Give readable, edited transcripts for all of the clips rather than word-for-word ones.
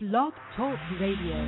Blog Talk Radio.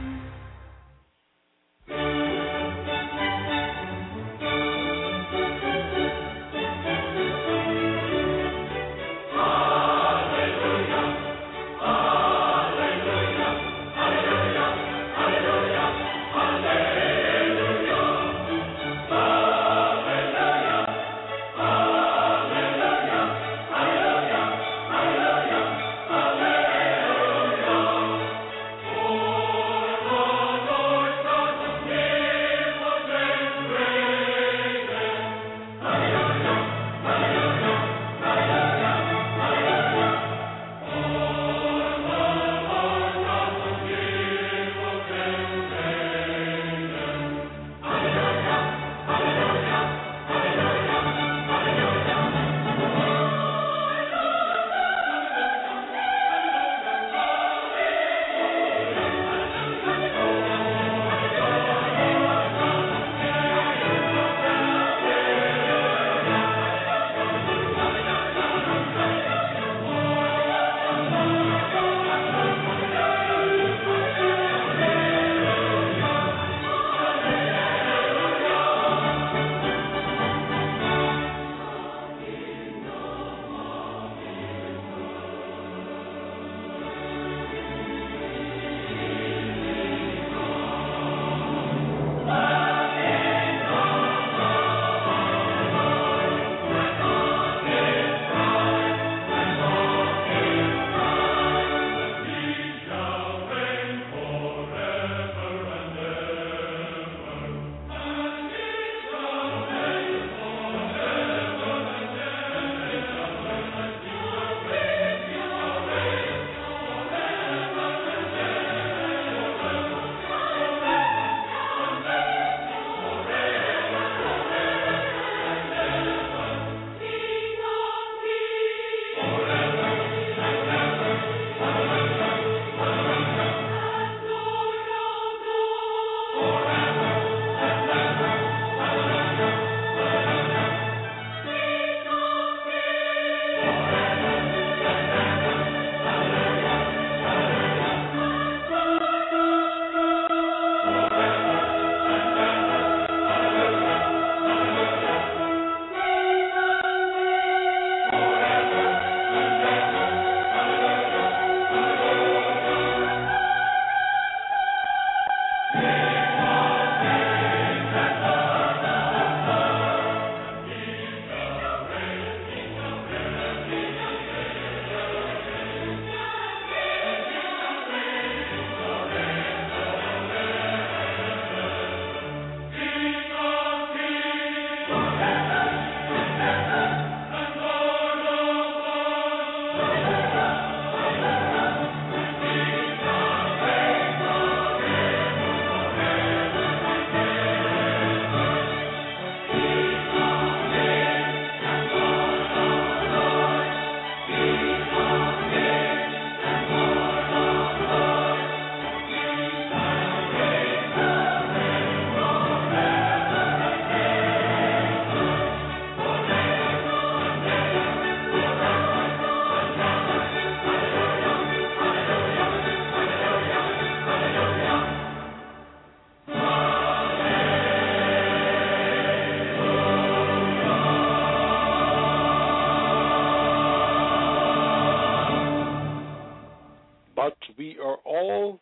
But we are all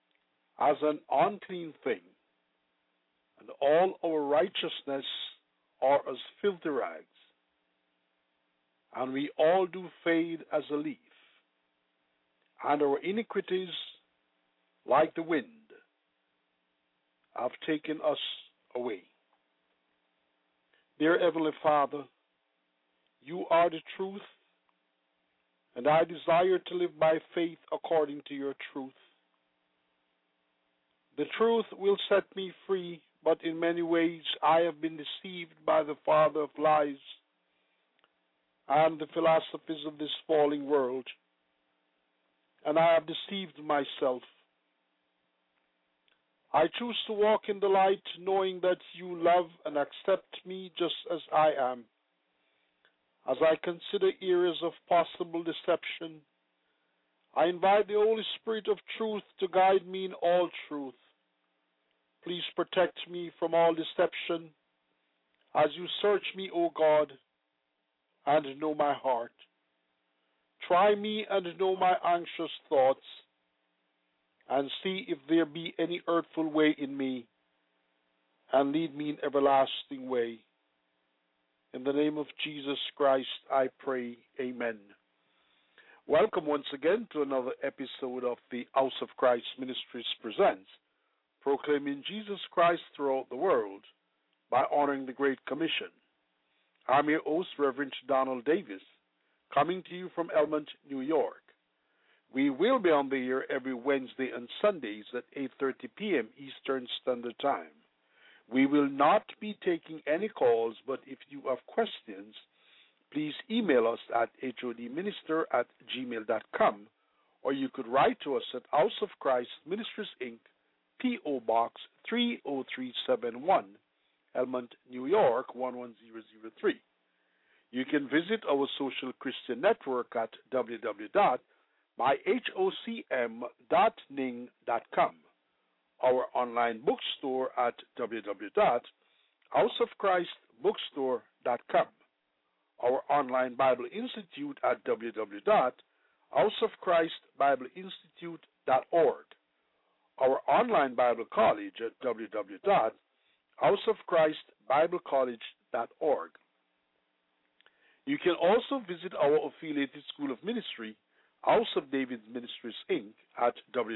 as an unclean thing, and all our righteousness are as filthy rags, and we all do fade as a leaf, and our iniquities, like the wind, have taken us away. Dear Heavenly Father, you are the truth, and I desire to live by faith according to your truth. The truth will set me free, but in many ways I have been deceived by the father of lies and the philosophies of this falling world, and I have deceived myself. I choose to walk in the light, knowing that you love and accept me just as I am. As I consider areas of possible deception, I invite the Holy Spirit of truth to guide me in all truth. Please protect me from all deception as you search me, O God, and know my heart. Try me and know my anxious thoughts, and see if there be any hurtful way in me, and lead me in everlasting way. In the name of Jesus Christ, I pray. Amen. Welcome once again to another episode of the House of Christ Ministries presents Proclaiming Jesus Christ Throughout the World by Honoring the Great Commission. I'm your host, Reverend Donald Davis, coming to you from Elmont, New York. We will be on the air every Wednesday and Sundays at 8:30 p.m. Eastern Standard Time. We will not be taking any calls, but if you have questions, please email us at hodminister@gmail.com, or you could write to us at House of Christ Ministries, Inc., P.O. Box 30371, Elmont, New York 11003. You can visit our social Christian network at www.myhocm.ning.com, our online bookstore at www.houseofchristbookstore.com, our online Bible Institute at www.houseofchristbibleinstitute.org, our online Bible College at www.houseofchristbiblecollege.org. You can also visit our affiliated school of ministry, House of David Ministries, Inc., at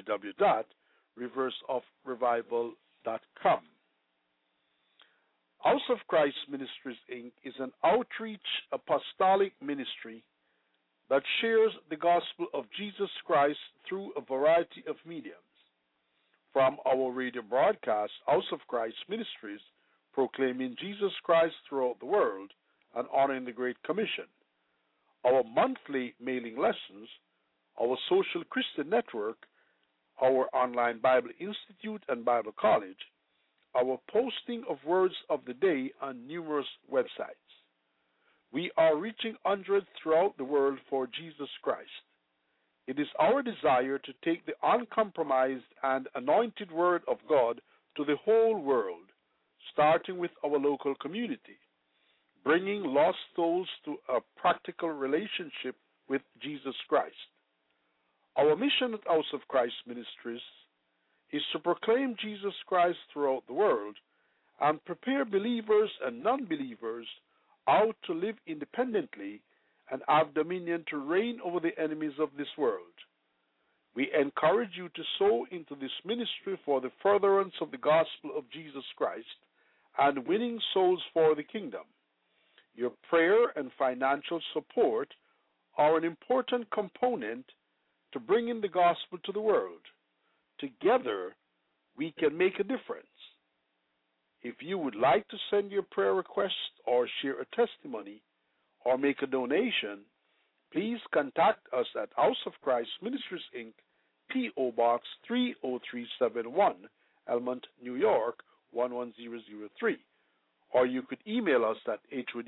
www.riversofrevival.com. House of Christ Ministries, Inc. is an outreach apostolic ministry that shares the gospel of Jesus Christ through a variety of mediums. From our radio broadcast, House of Christ Ministries, proclaiming Jesus Christ throughout the world and honoring the Great Commission, our monthly mailing lessons, our social Christian network, our online Bible Institute and Bible College, our posting of words of the day on numerous websites. We are reaching hundreds throughout the world for Jesus Christ. It is our desire to take the uncompromised and anointed Word of God to the whole world, starting with our local community, bringing lost souls to a practical relationship with Jesus Christ. Our mission at House of Christ Ministries is to proclaim Jesus Christ throughout the world and prepare believers and non-believers how to live independently and have dominion to reign over the enemies of this world. We encourage you to sow into this ministry for the furtherance of the gospel of Jesus Christ and winning souls for the kingdom. Your prayer and financial support are an important component to bringing the gospel to the world. Together, we can make a difference. If you would like to send your prayer request or share a testimony or make a donation, please contact us at House of Christ Ministries, Inc., P.O. Box 30371, Elmont, New York 11003. Or you could email us at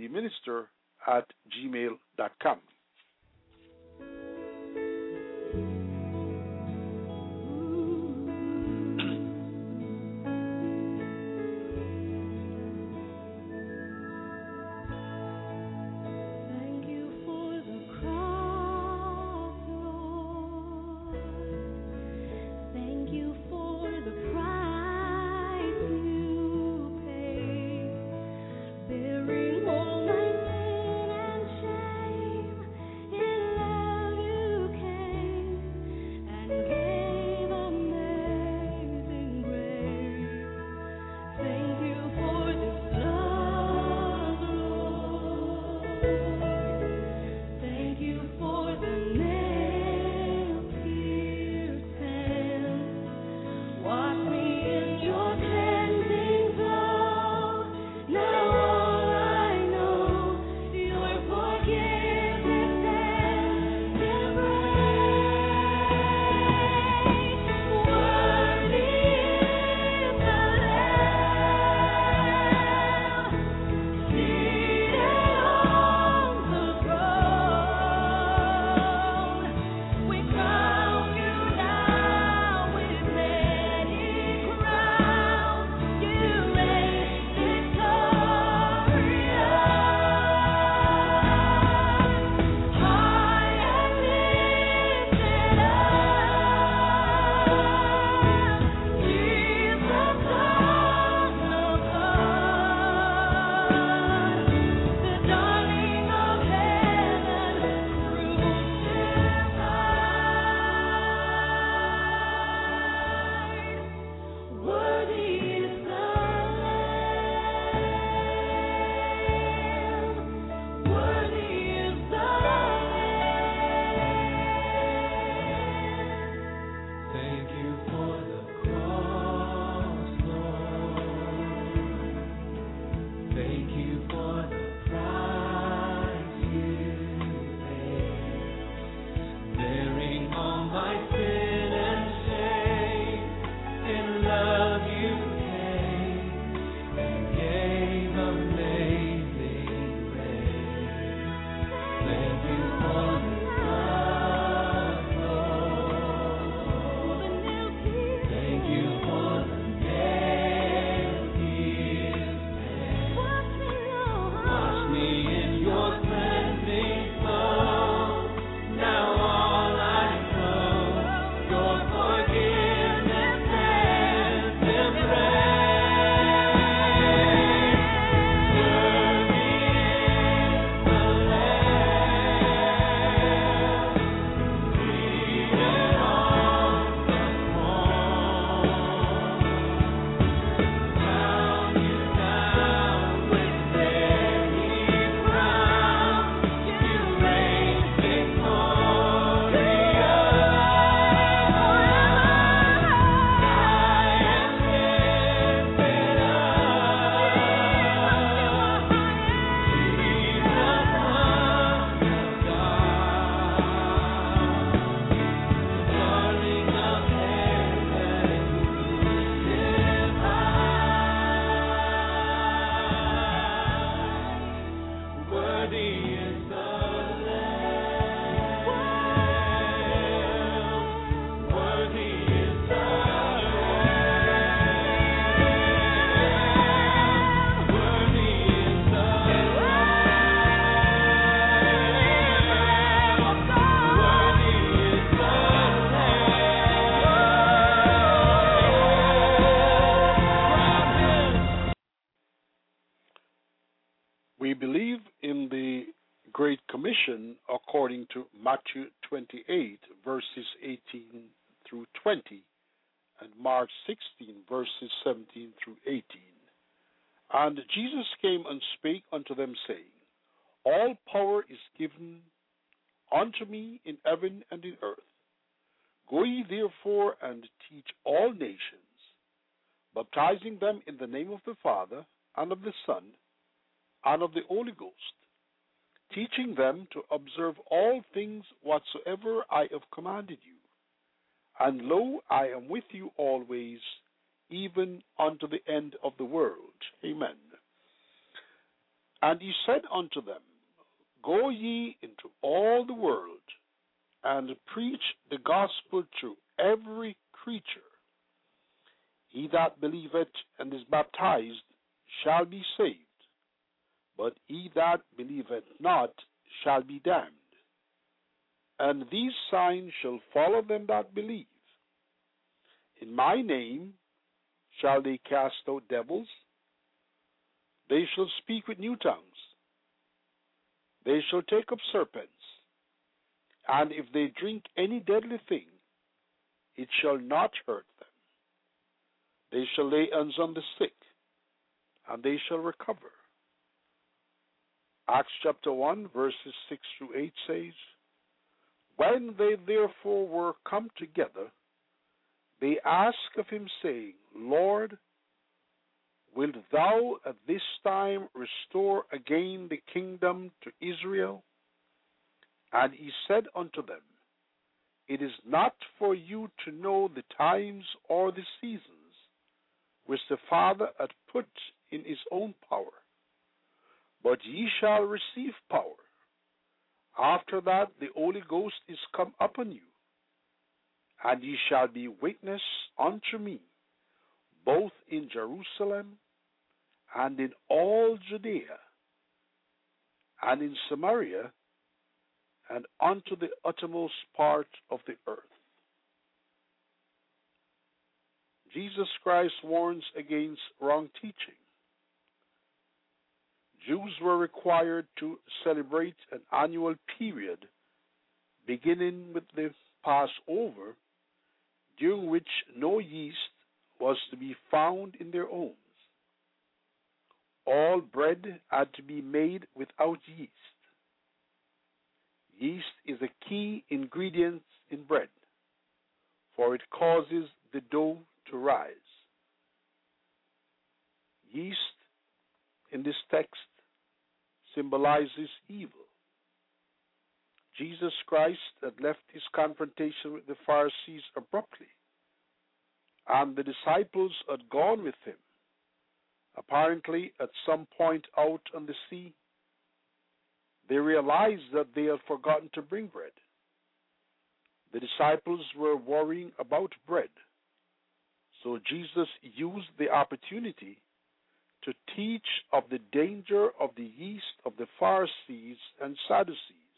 hodminister@gmail.com. Bearing all my sin and shame, salvation according to Matthew 28, verses 18 through 20, and Mark 16, verses 17 through 18. And Jesus came and spake unto them, saying, All power is given unto me in heaven and in earth. Go ye therefore and teach all nations, baptizing them in the name of the Father, and of the Son, and of the Holy Ghost, teaching them to observe all things whatsoever I have commanded you. And lo, I am with you always, even unto the end of the world. Amen. And he said unto them, Go ye into all the world, and preach the gospel to every creature. He that believeth and is baptized shall be saved, but he that believeth not shall be damned. And these signs shall follow them that believe. In my name shall they cast out devils. They shall speak with new tongues. They shall take up serpents. And if they drink any deadly thing, it shall not hurt them. They shall lay hands on the sick, and they shall recover. Acts chapter 1, verses 6 through 8 says, When they therefore were come together, they asked of him, saying, Lord, wilt thou at this time restore again the kingdom to Israel? And he said unto them, It is not for you to know the times or the seasons which the Father hath put in his own power, but ye shall receive power. After that the Holy Ghost is come upon you, and ye shall be witness unto me, both in Jerusalem and in all Judea and in Samaria, and unto the uttermost part of the earth. Jesus Christ warns against wrong teaching. Jews were required to celebrate an annual period beginning with the Passover, during which no yeast was to be found in their homes. All bread had to be made without yeast. Yeast is a key ingredient in bread, for it causes the dough to rise. Yeast in this text symbolizes evil. Jesus Christ had left his confrontation with the Pharisees abruptly, and the disciples had gone with him. Apparently, at some point out on the sea, they realized that they had forgotten to bring bread. The disciples were worrying about bread, so Jesus used the opportunity to teach of the danger of the yeast of the Pharisees and Sadducees.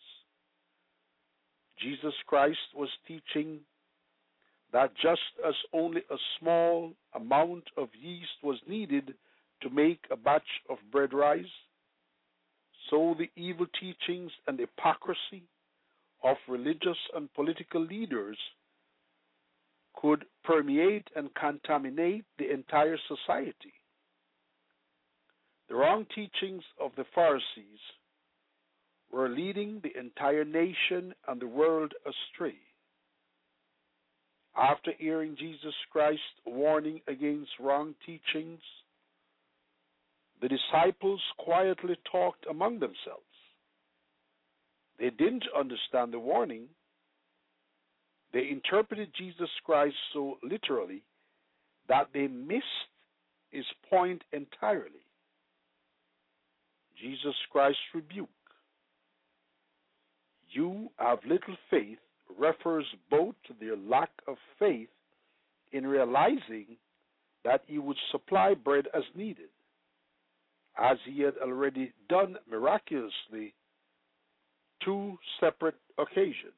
Jesus Christ was teaching that just as only a small amount of yeast was needed to make a batch of bread rise, so the evil teachings and hypocrisy of religious and political leaders could permeate and contaminate the entire society. The wrong teachings of the Pharisees were leading the entire nation and the world astray. After hearing Jesus Christ warning against wrong teachings, the disciples quietly talked among themselves. They didn't understand the warning. They interpreted Jesus Christ so literally that they missed his point entirely. Jesus Christ's rebuke, "You have little faith," refers both to their lack of faith in realizing that he would supply bread as needed, as he had already done miraculously 2 separate occasions,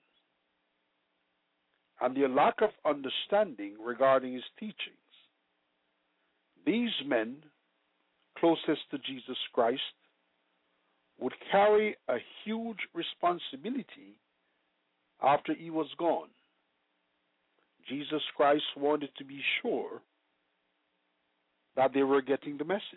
and their lack of understanding regarding his teachings. These men, closest to Jesus Christ, would carry a huge responsibility after he was gone. Jesus Christ wanted to be sure that they were getting the message.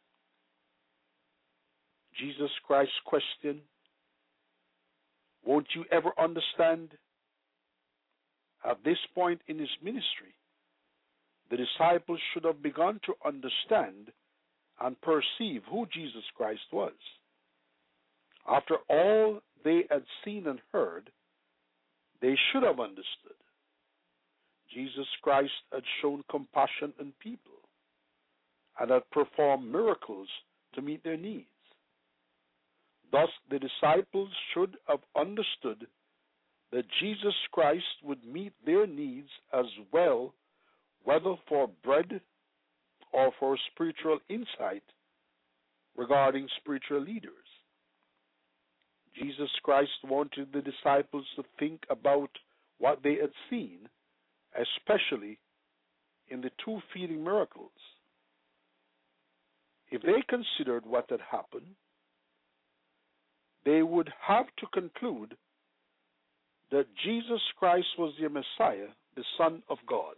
Jesus Christ questioned, won't you ever understand? At this point in his ministry, the disciples should have begun to understand and perceive who Jesus Christ was. After all they had seen and heard, they should have understood. Jesus Christ had shown compassion on people and had performed miracles to meet their needs. Thus, the disciples should have understood that Jesus Christ would meet their needs as well, whether for bread or for spiritual insight regarding spiritual leaders. Jesus Christ wanted the disciples to think about what they had seen, especially in the two feeding miracles. If they considered what had happened, they would have to conclude that Jesus Christ was the Messiah, the Son of God.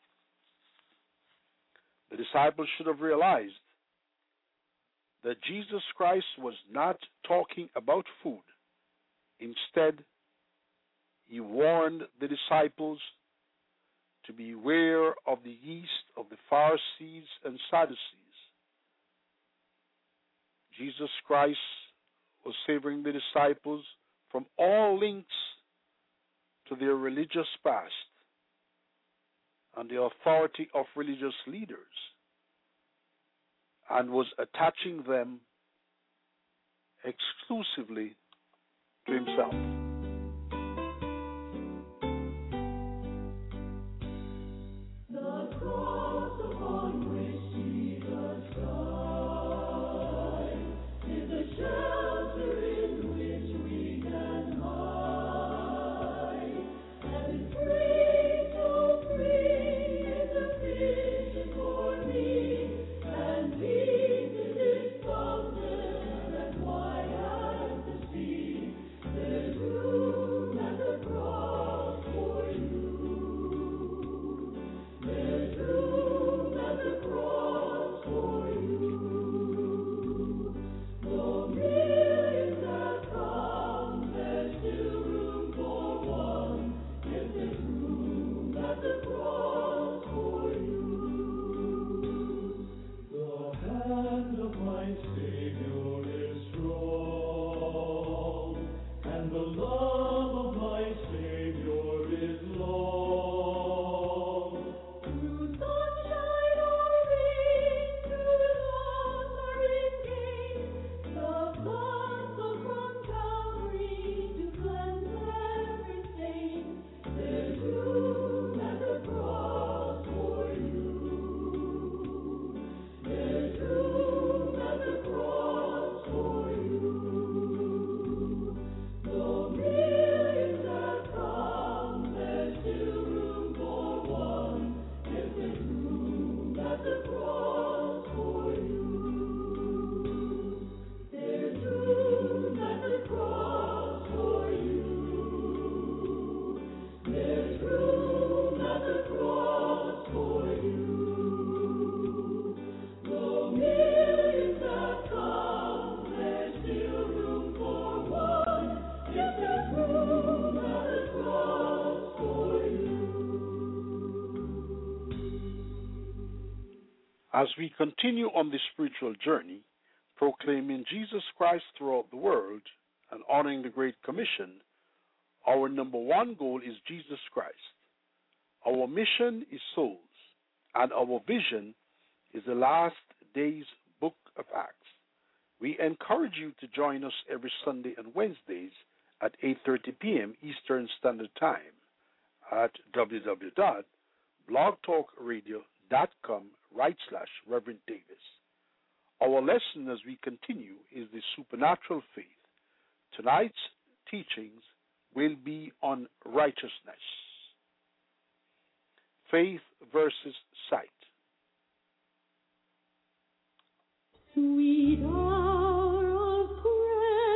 The disciples should have realized that Jesus Christ was not talking about food. Instead, he warned the disciples to beware of the yeast of the Pharisees and Sadducees. Jesus Christ was saving the disciples from all links to their religious past and the authority of religious leaders, and was attaching them exclusively to himself. As we continue on this spiritual journey, proclaiming Jesus Christ throughout the world and honoring the Great Commission, our number one goal is Jesus Christ. Our mission is souls, and our vision is the last days book of Acts. We encourage you to join us every Sunday and Wednesdays at 8:30 p.m. Eastern Standard Time at www.blogtalkradio.com/Reverend Davis. Our lesson as we continue is the supernatural faith. Tonight's teachings will be on righteousness. Faith versus sight. Sweet hour of prayer.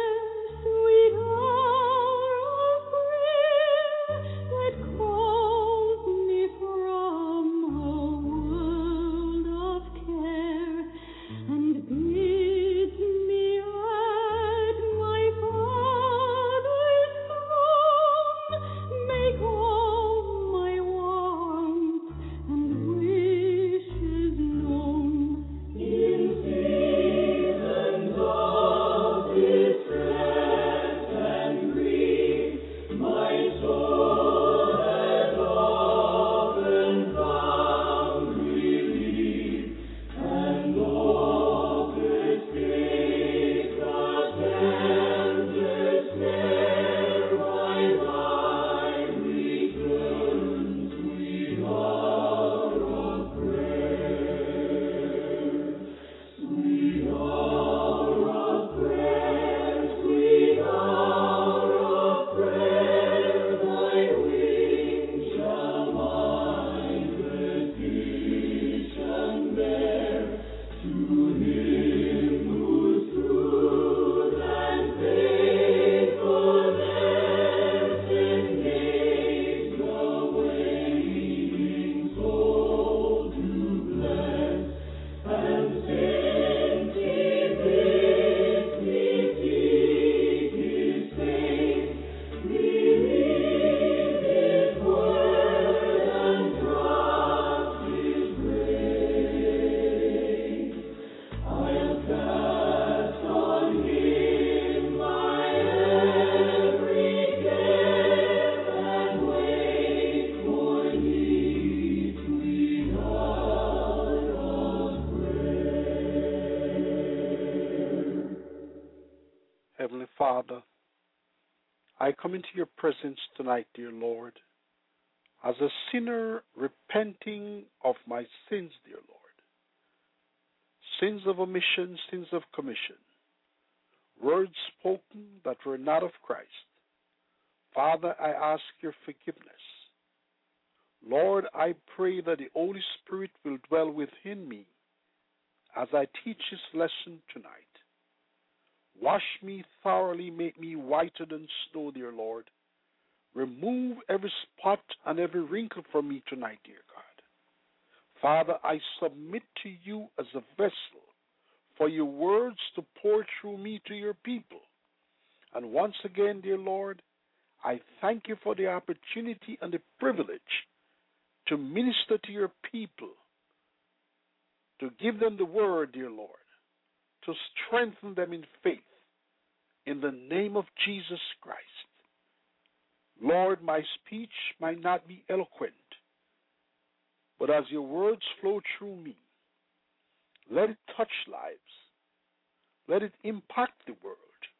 Father, I come into your presence tonight, dear Lord, as a sinner repenting of my sins, dear Lord. Sins of omission, sins of commission, words spoken that were not of Christ. Father, I ask your forgiveness. Lord, I pray that the Holy Spirit will dwell within me as I teach this lesson tonight. Wash me thoroughly, make me whiter than snow, dear Lord. Remove every spot and every wrinkle from me tonight, dear God. Father, I submit to you as a vessel for your words to pour through me to your people. And once again, dear Lord, I thank you for the opportunity and the privilege to minister to your people, to give them the word, dear Lord, to strengthen them in faith, in the name of Jesus Christ. Lord, my speech might not be eloquent, but as your words flow through me, let it touch lives. Let it impact the world.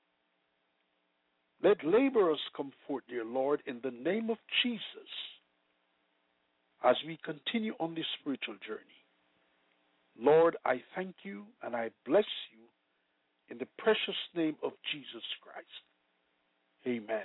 Let laborers come forth, dear Lord, in the name of Jesus, as we continue on this spiritual journey. Lord, I thank you and I bless you in the precious name of Jesus Christ. Amen.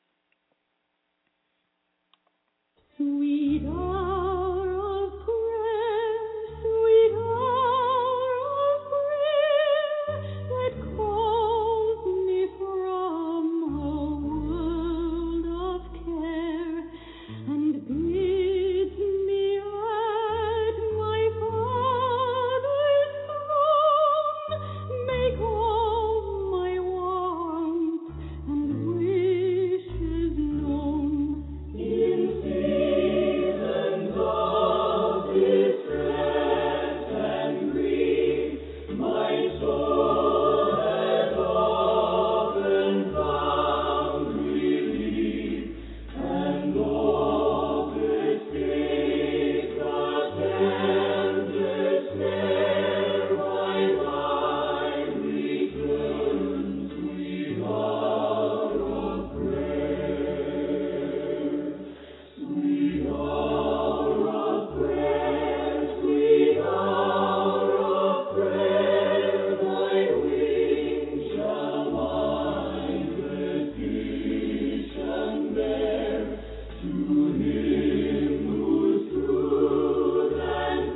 Sweet hour of prayer, sweet hour of prayer, that calls me from a world of care, and bids me at my Father's throne make all my wants and wishes known. In seasons of distress and grief, my soul has often found relief, and oft escaped the tempter's snare by thy return, sweet hour of prayer. Sweet hour of prayer, sweet hour of prayer, thy wings shall mine petition bear to him whose truth and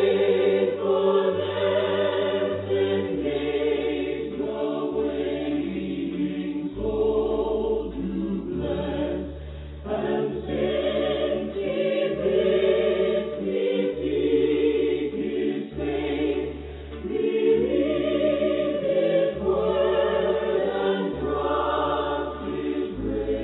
faithfulness engage the waiting soul to bless. And since he bids me seek his face, believe his word and trust his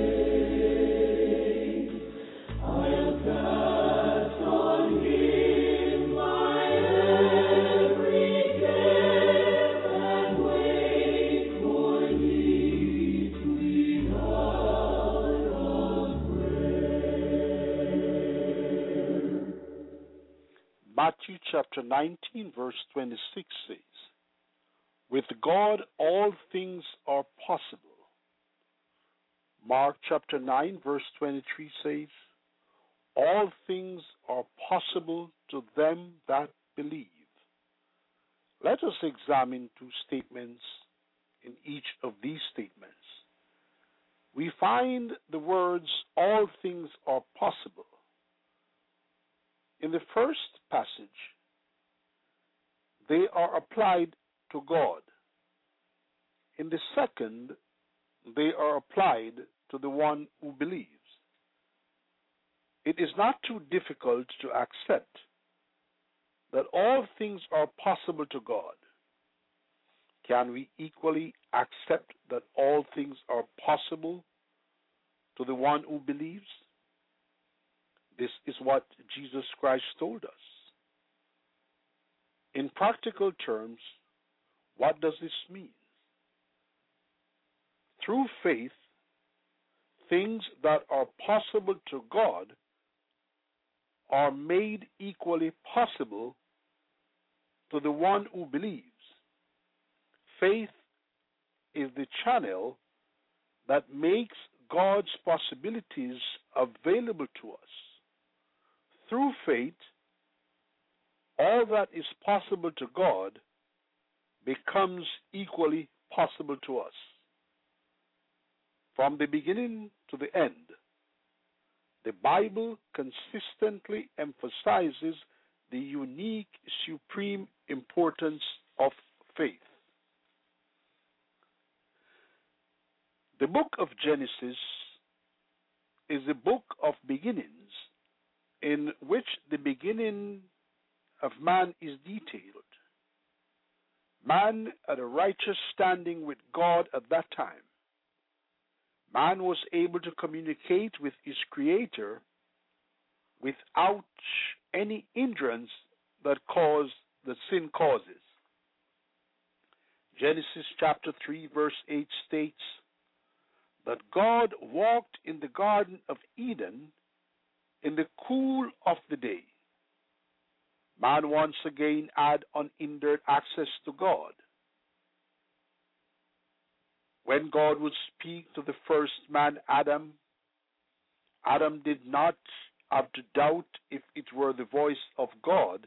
grace, I'll cast on him my every care and wait for thee, sweet hour of prayer. Matthew chapter 19, verse 26 says, with God all things are possible. Mark chapter 9, verse 23 says, all things are possible to them that believe. Let us examine two statements in each of these statements. We find the words, all things are possible. In the first passage, they are applied to God. In the second, they are applied to the one who believes. It is not too difficult to accept that all things are possible to God. Can we equally accept that all things are possible to the one who believes? This is what Jesus Christ told us. In practical terms, what does this mean? Through faith, things that are possible to God are made equally possible to the one who believes. Faith is the channel that makes God's possibilities available to us. Through faith, all that is possible to God becomes equally possible to us. From the beginning to the end, the Bible consistently emphasizes the unique, supreme importance of faith. The book of Genesis is a book of beginnings in which the beginning of man is detailed. Man had a righteous standing with God at that time. Man was able to communicate with his Creator without any hindrance that sin causes. Genesis chapter 3 verse 8 states that God walked in the Garden of Eden in the cool of the day. Man once again had unhindered access to God. When God would speak to the first man, Adam, Adam did not have to doubt if it were the voice of God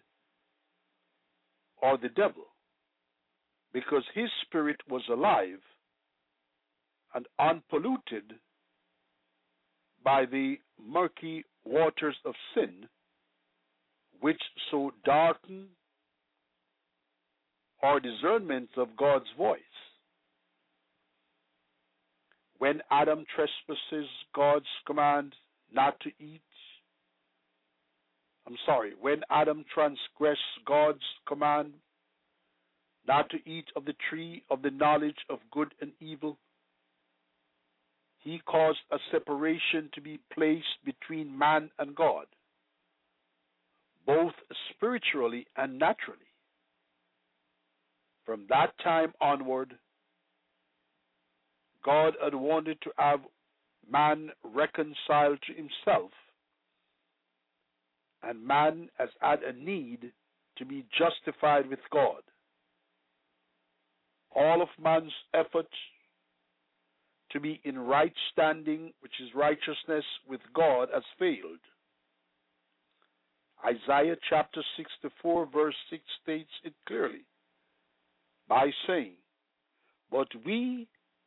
or the devil, because his spirit was alive and unpolluted by the murky waters of sin, which so darken our discernment of God's voice. When Adam trespasses God's command not to eat, when Adam transgressed God's command not to eat of the tree of the knowledge of good and evil, he caused a separation to be placed between man and God, both spiritually and naturally. From that time onward, God had wanted to have man reconciled to himself, and man has had a need to be justified with God. All of man's effort to be in right standing, which is righteousness with God, has failed. Isaiah chapter 64 verse 6 states it clearly by saying, "But we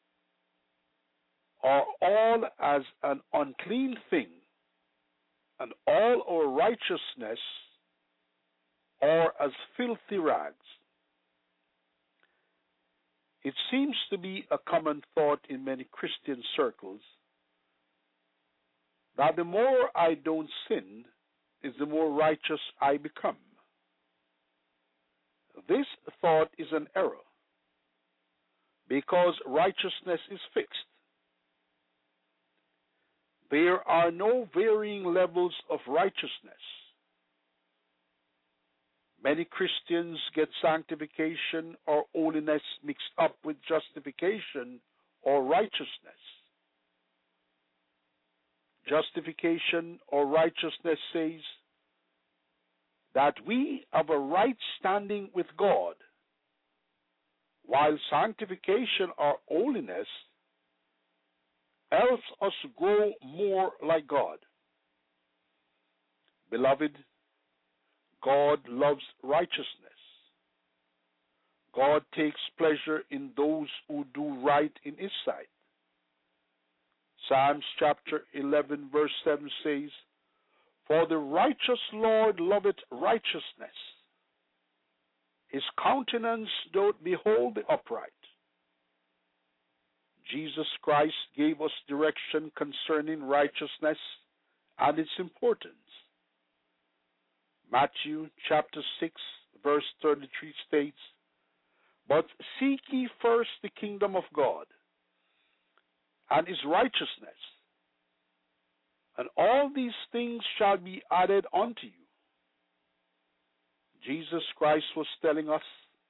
are all as an unclean thing, and all our righteousness are as filthy rags." It seems to be a common thought in many Christian circles that the more I don't sin is the more righteous I become. This thought is an error, because righteousness is fixed. There are no varying levels of righteousness. Many Christians get sanctification or holiness mixed up with justification or righteousness. Justification or righteousness says that we have a right standing with God, while sanctification or holiness helps us grow more like God. Beloved, God loves righteousness. God takes pleasure in those who do right in his sight. Psalms chapter 11 verse 7 says, "For the righteous Lord loveth righteousness. His countenance doth behold the upright." Jesus Christ gave us direction concerning righteousness and its importance. Matthew chapter 6 verse 33 states, "But seek ye first the kingdom of God and his righteousness, and all these things shall be added unto you." Jesus Christ was telling us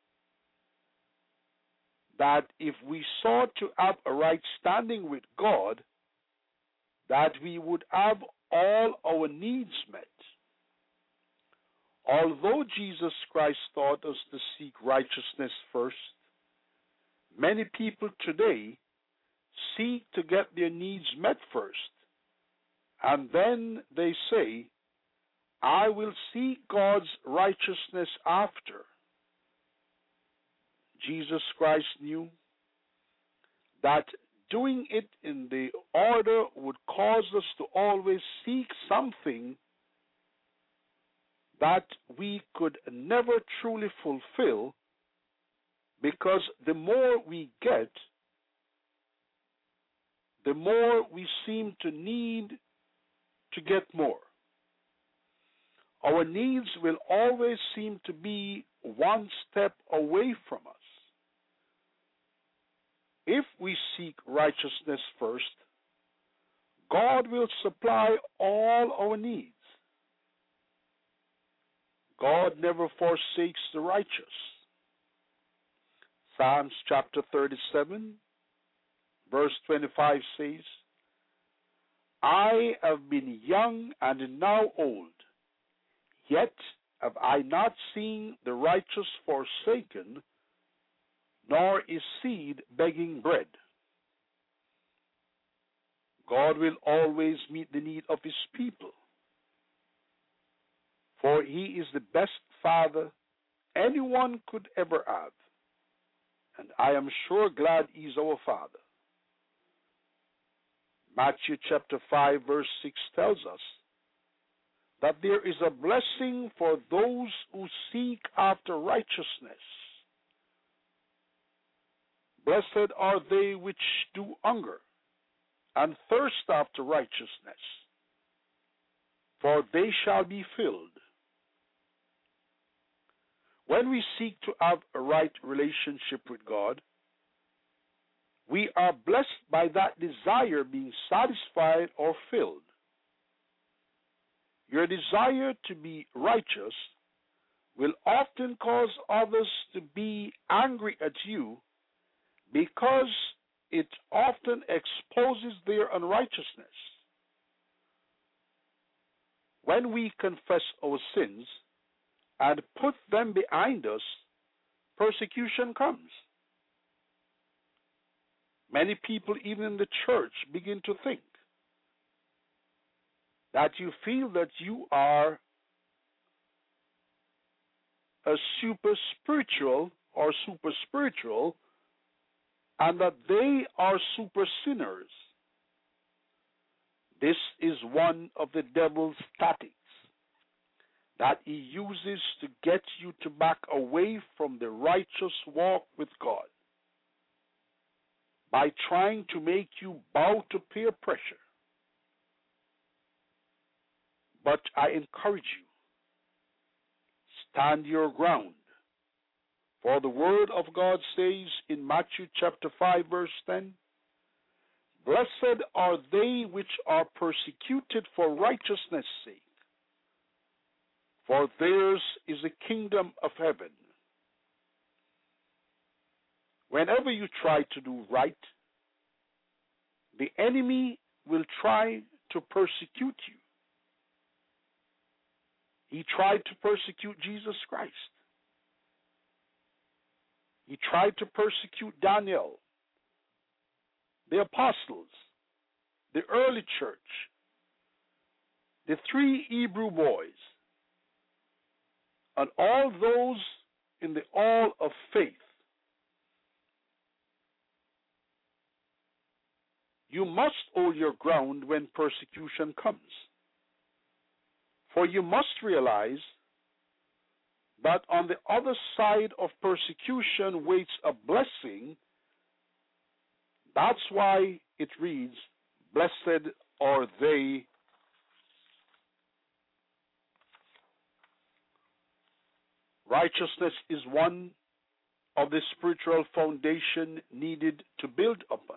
that if we sought to have a right standing with God, that we would have all our needs met. Although Jesus Christ taught us to seek righteousness first, many people today seek to get their needs met first, and then they say, I will seek God's righteousness after. Jesus Christ knew that doing it in the order would cause us to always seek something that we could never truly fulfill, because the more we get, the more we seem to need to get more. Our needs will always seem to be one step away from us. If we seek righteousness first, God will supply all our needs. God never forsakes the righteous. Psalms chapter 37, verse 25 says, I have been young and now old, yet have I not seen the righteous forsaken, nor is seed begging bread. God will always meet the need of his people, for he is the best father anyone could ever have, and I am sure glad he's our father. Matthew chapter 5 verse 6 tells us that there is a blessing for those who seek after righteousness. Blessed are they which do hunger and thirst after righteousness, for they shall be filled. When we seek to have a right relationship with God, we are blessed by that desire being satisfied or filled. Your desire to be righteous will often cause others to be angry at you, because it often exposes their unrighteousness. When we confess our sins and put them behind us, persecution comes. Many people, even in the church, begin to think that you feel that you are a super spiritual or super spiritual, and that they are super sinners. This is one of the devil's tactics that he uses to get you to back away from the righteous walk with God, by trying to make you bow to peer pressure. But I encourage you, stand your ground. For the word of God says in Matthew chapter 5 verse 10, Blessed are they which are persecuted for righteousness' sake, for theirs is the kingdom of heaven. Whenever you try to do right, the enemy will try to persecute you. He tried to persecute Jesus Christ. He tried to persecute Daniel, the apostles, the early church, the 3 Hebrew boys, and all those in the hall of faith. You must hold your ground when persecution comes, for you must realize that on the other side of persecution waits a blessing. That's why it reads, Blessed are they Righteousness is one of the spiritual foundation needed to build upon.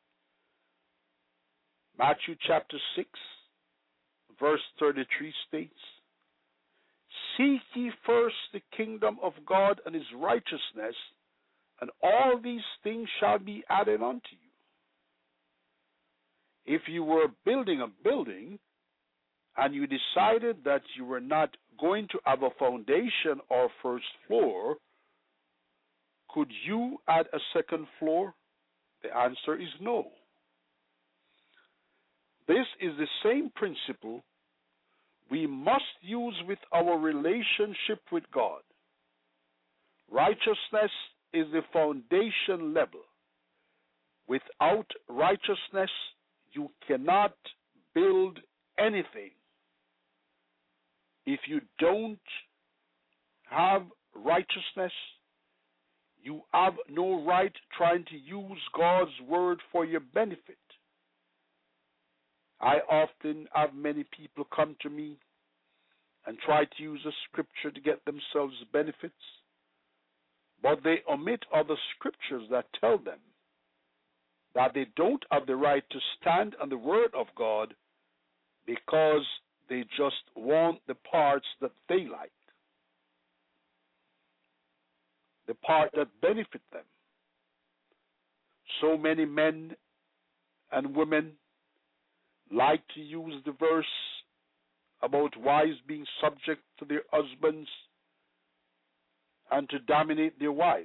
Matthew chapter 6, verse 33 states, Seek ye first the kingdom of God and his righteousness, and all these things shall be added unto you. If you were building a building and you decided that you were not going to have a foundation or first floor, could you add a second floor? The answer is no. This is the same principle we must use with our relationship with God. Righteousness is the foundation level. Without righteousness, you cannot build anything. If you don't have righteousness, you have no right trying to use God's word for your benefit. I often have many people come to me and try to use a scripture to get themselves benefits, but they omit other scriptures that tell them that they don't have the right to stand on the word of God because they just want the parts that they like, the part that benefit them. So many men and women like to use the verse about wives being subject to their husbands and to dominate their wives.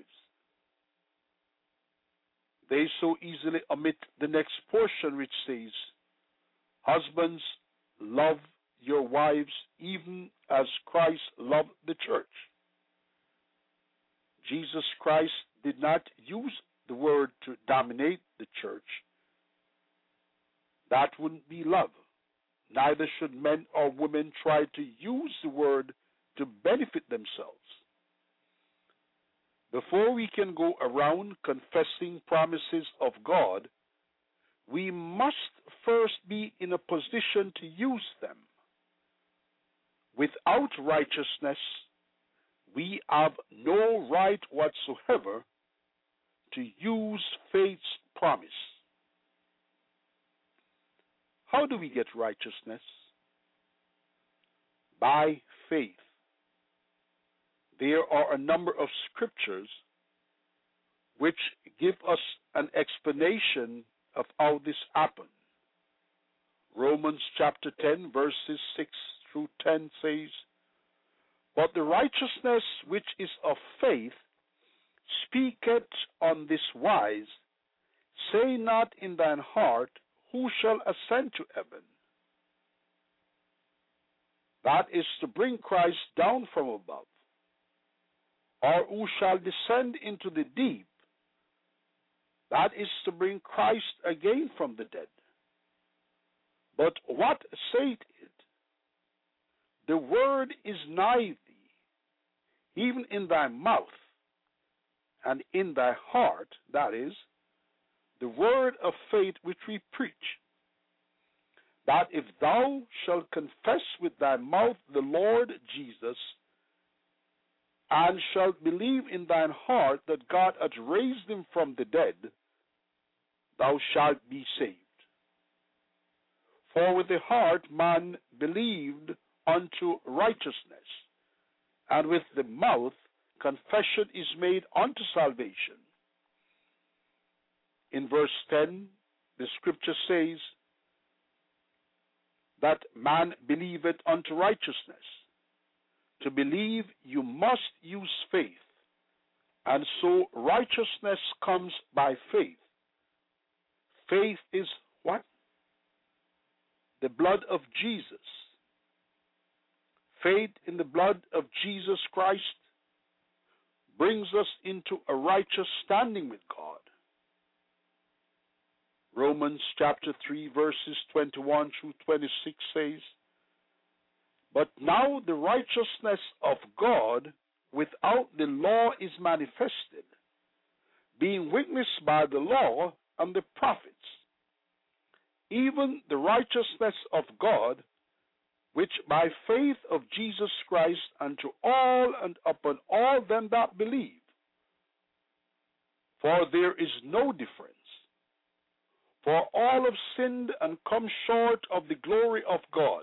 They so easily omit the next portion, which says, husbands, love your wives even as Christ loved the church. Jesus Christ did not use the word to dominate the church. That wouldn't be love. Neither should men or women try to use the word to benefit themselves. Before we can go around confessing promises of God, we must first be in a position to use them. Without righteousness, we have no right whatsoever to use faith's promise. How do we get righteousness? By faith. There are a number of scriptures which give us an explanation of how this happened. Romans chapter 10, verses 6 through 10 says, but the righteousness which is of faith speaketh on this wise, say not in thine heart, who shall ascend to heaven? That is to bring Christ down from above. Or who shall descend into the deep? That is to bring Christ again from the dead. But what saith it? The word is nigh thee, even in thy mouth and in thy heart, that is, the word of faith which we preach, that if thou shalt confess with thy mouth the Lord Jesus, and shalt believe in thine heart that God hath raised him from the dead, thou shalt be saved. For with the heart man believed unto righteousness, and with the mouth confession is made unto salvation. In verse 10, the scripture says that man believeth unto righteousness. To believe, you must use faith, and so righteousness comes by faith. Faith is what? The blood of Jesus. Faith in the blood of Jesus Christ brings us into a righteous standing with God. Romans chapter 3, verses 21 through 26 says, but now the righteousness of God without the law is manifested, being witnessed by the law and the prophets, even the righteousness of God, which by faith of Jesus Christ unto all and upon all them that believe. For there is no difference. For all have sinned and come short of the glory of God,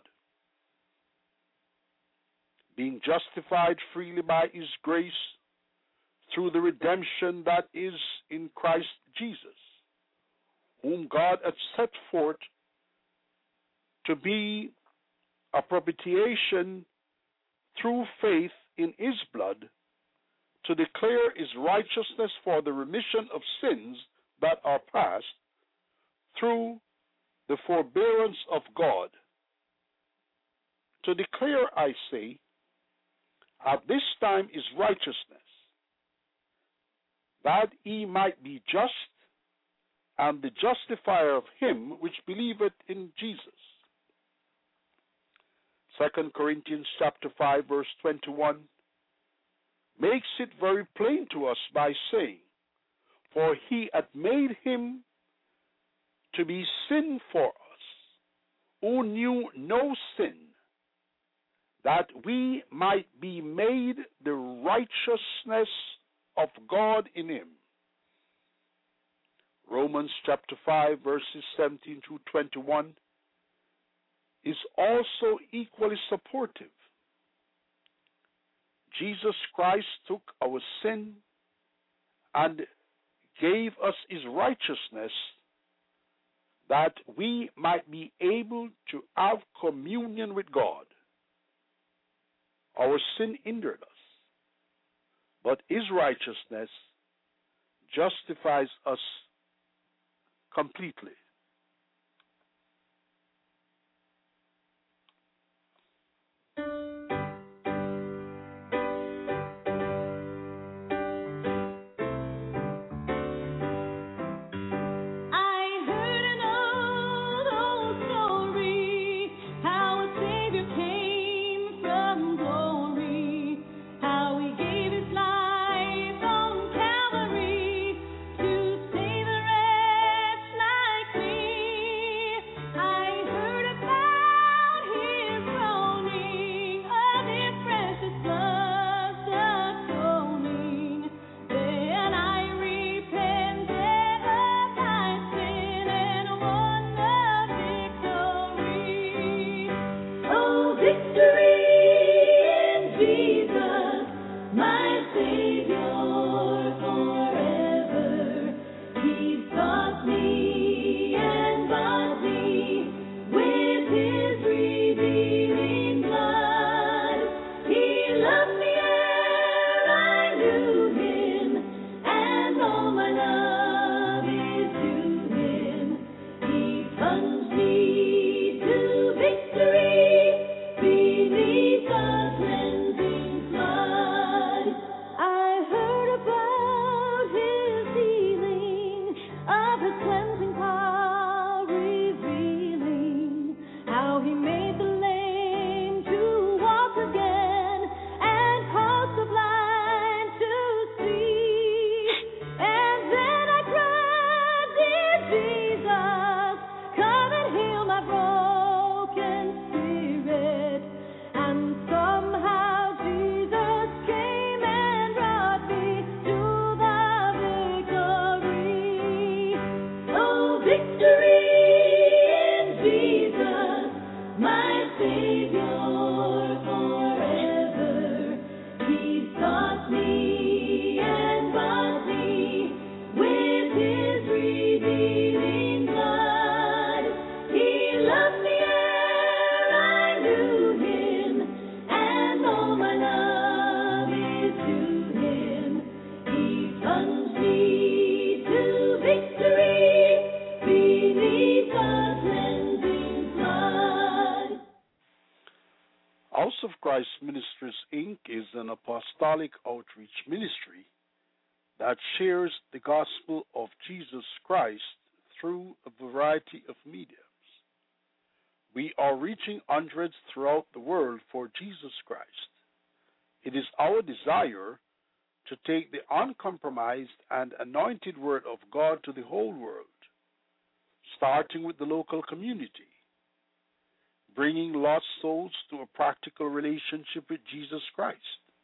being justified freely by his grace through the redemption that is in Christ Jesus, whom God hath set forth to be a propitiation through faith in his blood, to declare his righteousness for the remission of sins that are past, through the forbearance of God, to declare, I say, at this time is righteousness, that he might be just and the justifier of him which believeth in Jesus. 2 Corinthians chapter 5, verse 21 makes it very plain to us by saying, for he hath made him to be sin for us, who knew no sin, that we might be made the righteousness of God in him. Romans chapter 5, verses 17 through 21 is also equally supportive. Jesus Christ took our sin and gave us his righteousness that we might be able to have communion with God. Our sin hindered us, but his righteousness justifies us completely. House of Christ Ministries, Inc. is an apostolic outreach ministry that shares the gospel of Jesus Christ through a variety of mediums. We are reaching hundreds throughout the world for Jesus Christ. It is our desire to take the uncompromised and anointed word of God to the whole world, starting with the local community, bringing lost souls to a practical relationship with Jesus Christ.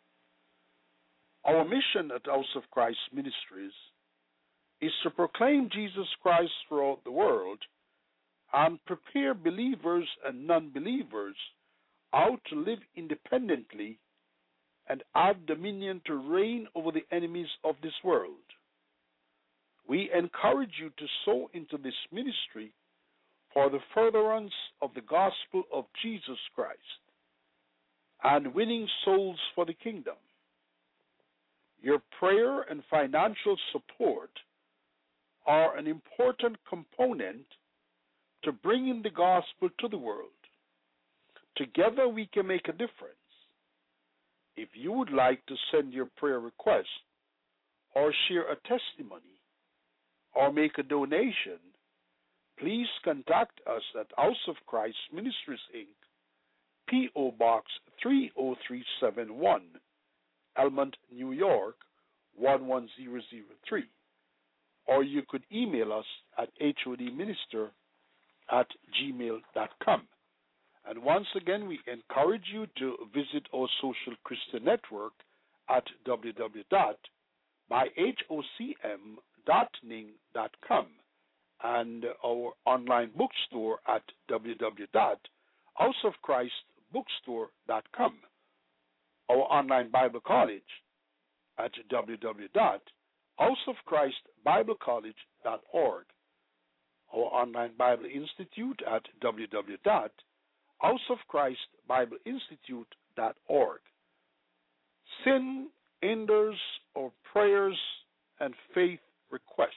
Our mission at House of Christ Ministries is to proclaim Jesus Christ throughout the world and prepare believers and non-believers how to live independently and have dominion to reign over the enemies of this world. We encourage you to sow into this ministry for the furtherance of the gospel of Jesus Christ and winning souls for the kingdom. Your prayer and financial support are an important component to bring in the gospel to the world. Together we can make a difference. If you would like to send your prayer request or share a testimony or make a donation, please contact us at House of Christ Ministries, Inc., P.O. Box 30371, Elmont, New York 11003. Or you could email us at hodminister@gmail.com. And once again, we encourage you to visit our social Christian network at www.myhocm.ning.com and our online bookstore at www.houseofchristbookstore.com. Our online Bible college at www.houseofchristbiblecollege.org. Our online Bible Institute at www.houseofchristbibleinstitute.org. Sin hinders our prayers and faith requests.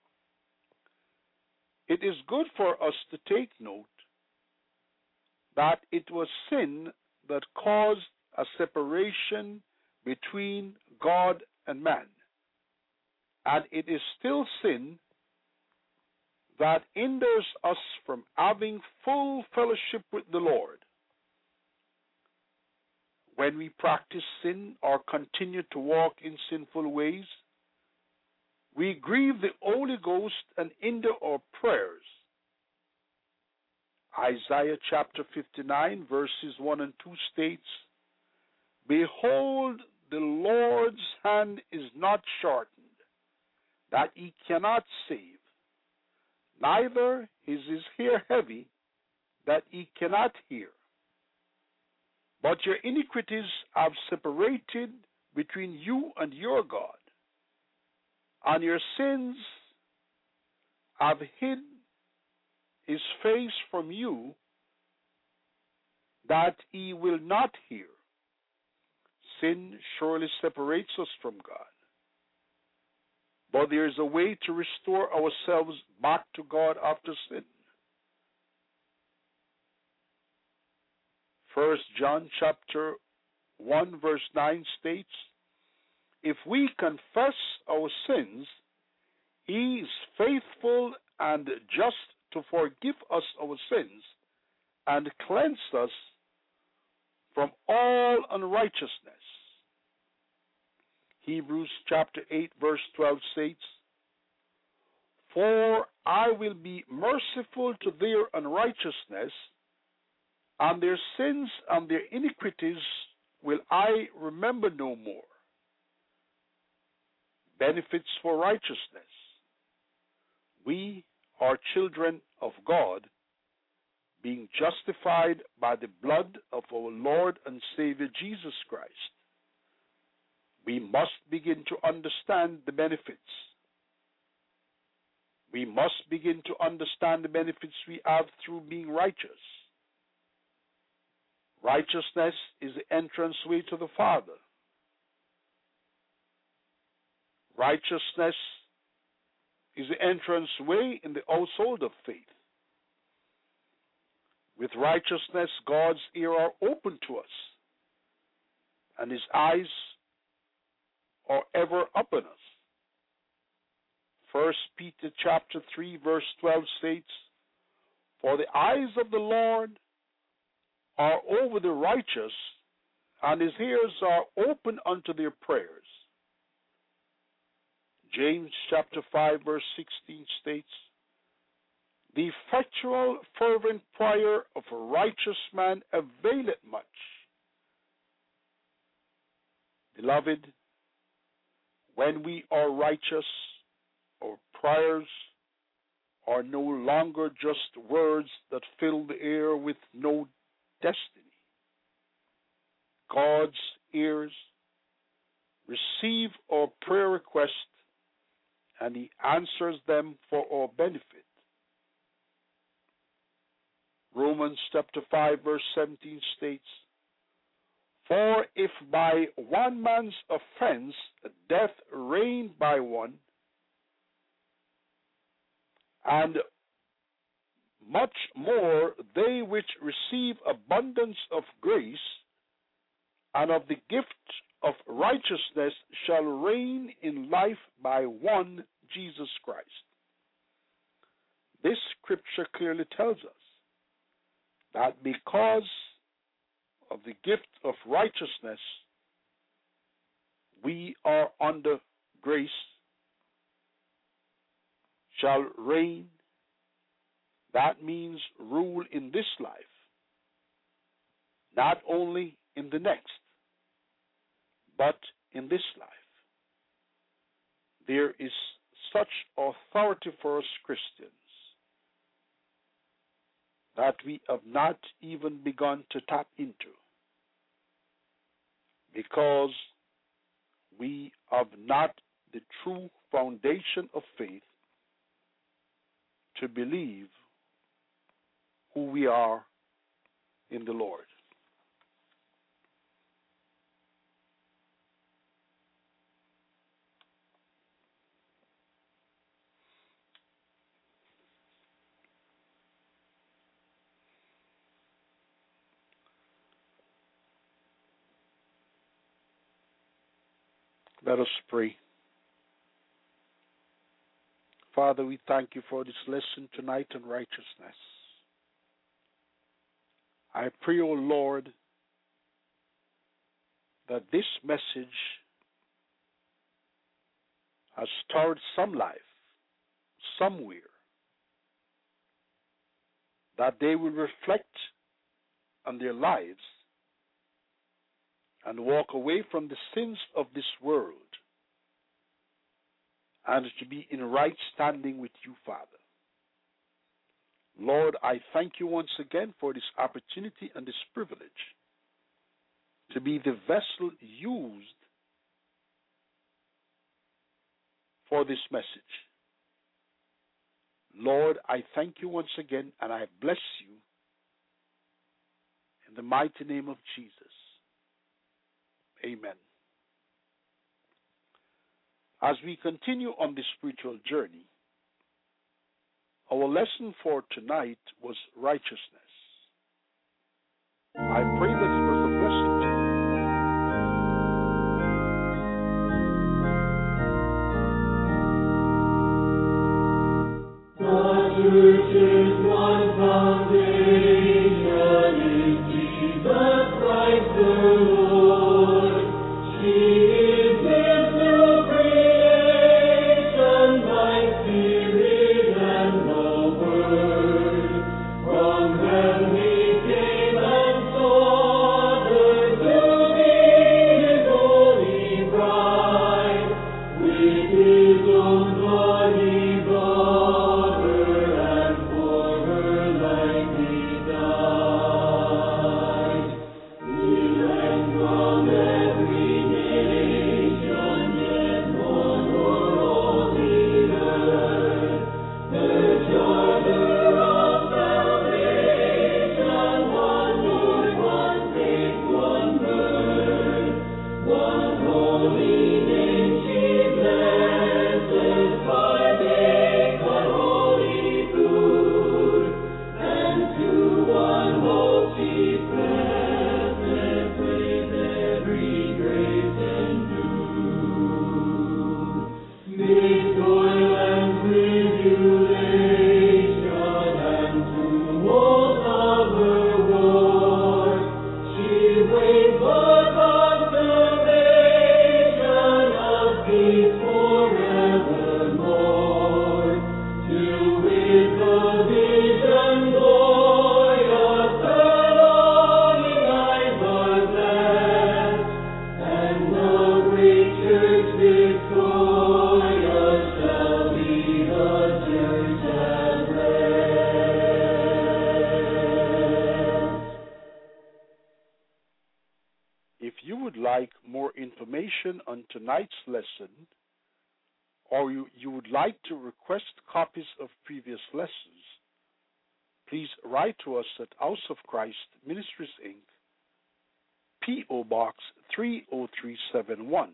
It is good for us to take note that it was sin that caused a separation between God and man. And it is still sin that hinders us from having full fellowship with the Lord. When we practice sin or continue to walk in sinful ways, we grieve the Holy Ghost and hinder our prayers. Isaiah chapter 59 verses 1 and 2 states, "Behold, the Lord's hand is not shortened, that he cannot save, neither is his ear heavy, that he cannot hear. But your iniquities have separated between you and your God, and your sins have hid his face from you, that he will not hear." Sin surely separates us from God. But there is a way to restore ourselves back to God after sin. 1 John chapter 1 verse 9 states, "If we confess our sins, he is faithful and just to forgive us our sins and cleanse us from all unrighteousness." Hebrews chapter 8 verse 12 states, "For I will be merciful to their unrighteousness, and their sins and their iniquities will I remember no more." Benefits for righteousness. We are children of God, being justified by the blood of our Lord and Savior Jesus Christ. We must begin to understand the benefits. We must begin to understand the benefits we have through being righteous. Righteousness is the entrance way to the Father. Righteousness is the entrance way in the household of faith. With righteousness, God's ears are open to us, and his eyes are ever upon us. 1 Peter chapter 3 verse 12 states, "For the eyes of the Lord are over the righteous, and his ears are open unto their prayers." James chapter 5 verse 16 states, "The effectual fervent prayer of a righteous man availeth much." Beloved, when we are righteous, our prayers are no longer just words that fill the air with no destiny. God's ears receive our prayer request, and he answers them for our benefit. Romans chapter 5 verse 17 states, "For if by one man's offense death reigned by one, and much more they which receive abundance of grace and of the gift of righteousness shall reign in life by one Jesus Christ. This scripture clearly tells us that because of the gift of righteousness, we are under grace, shall reign. That means rule in this life, not only in the next, but in this life. There is such authority for us Christians that we have not even begun to tap into, because we have not the true foundation of faith to believe who we are in the Lord. Let us pray. Father, we thank you for this lesson tonight on righteousness. I pray, O Lord, that this message has stirred some life, somewhere, that they will reflect on their lives and walk away from the sins of this world and to be in right standing with you, Father. Lord, I thank you once again for this opportunity and this privilege to be the vessel used for this message. Lord, I thank you once again, and I bless you in the mighty name of Jesus. Amen. As we continue on this spiritual journey, our lesson for tonight was righteousness. I pray that it was a blessing to you. The church is one foundation in Jesus Christ the Lord. She is His new creation by Spirit and the Word. From heaven He came and sought her to be His holy bride. With His own blood He bought her, and for her life He died. Elect from every nation, yet one o'er all the earth. The charter of salvation, one Lord, one faith, one birth, one holy name she blesses, partake one holy food, and to one hope she presses, with every grace endued. Mid toil and tribulation and tumult of her war, she waits for consummation of peace forevermore, till with the vision glorious her longing eyes are blessed, and the great church victorious shall be the church at rest. If you would like more information on tonight's lesson, or you would like to request copies of previous lessons, please write to us at House of Christ Ministries, Inc., P.O. Box 30371,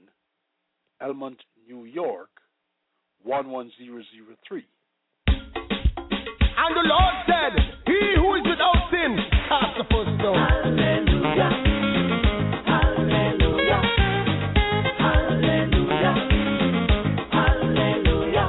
Elmont, New York, 11003. And the Lord said, he who is without sin, cast the first stone. Hallelujah. Hallelujah. Hallelujah. Hallelujah.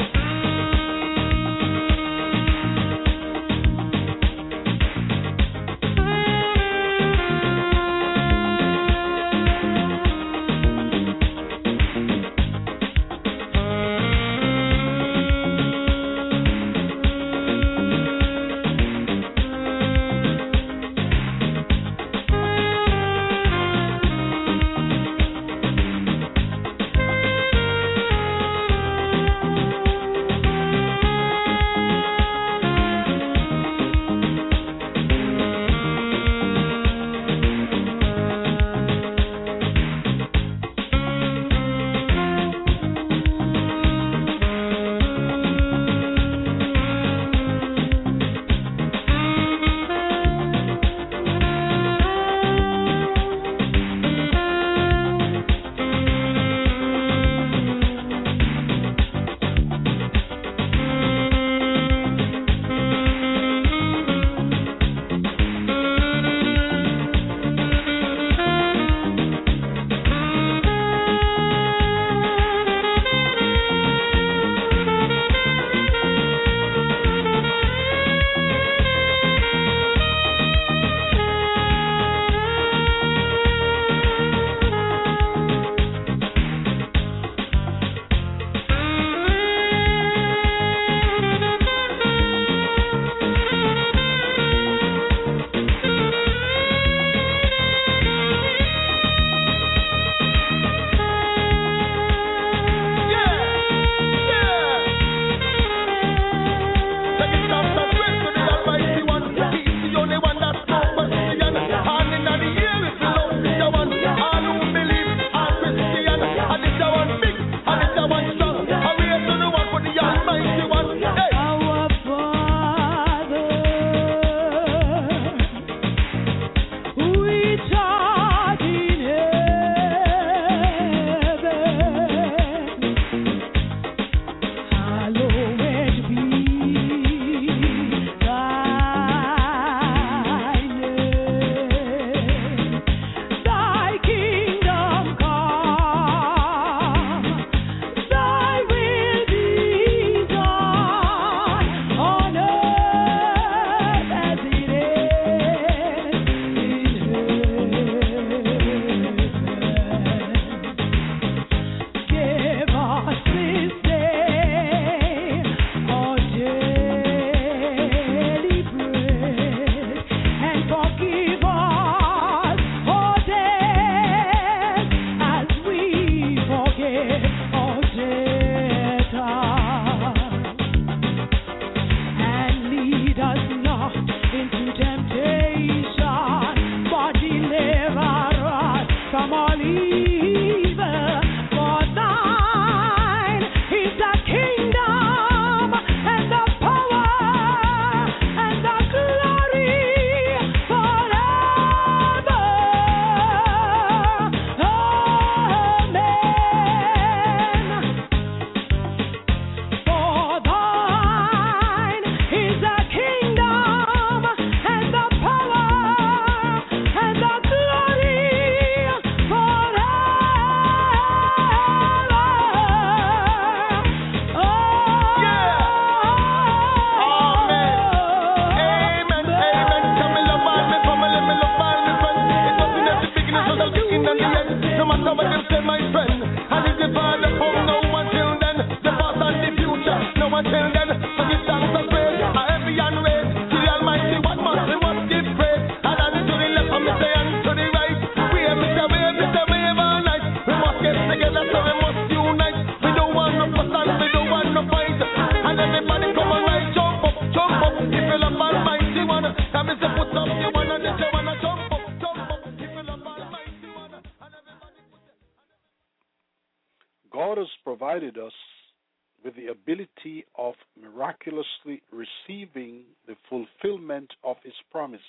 God has provided us with the ability of miraculously receiving the fulfillment of His promises.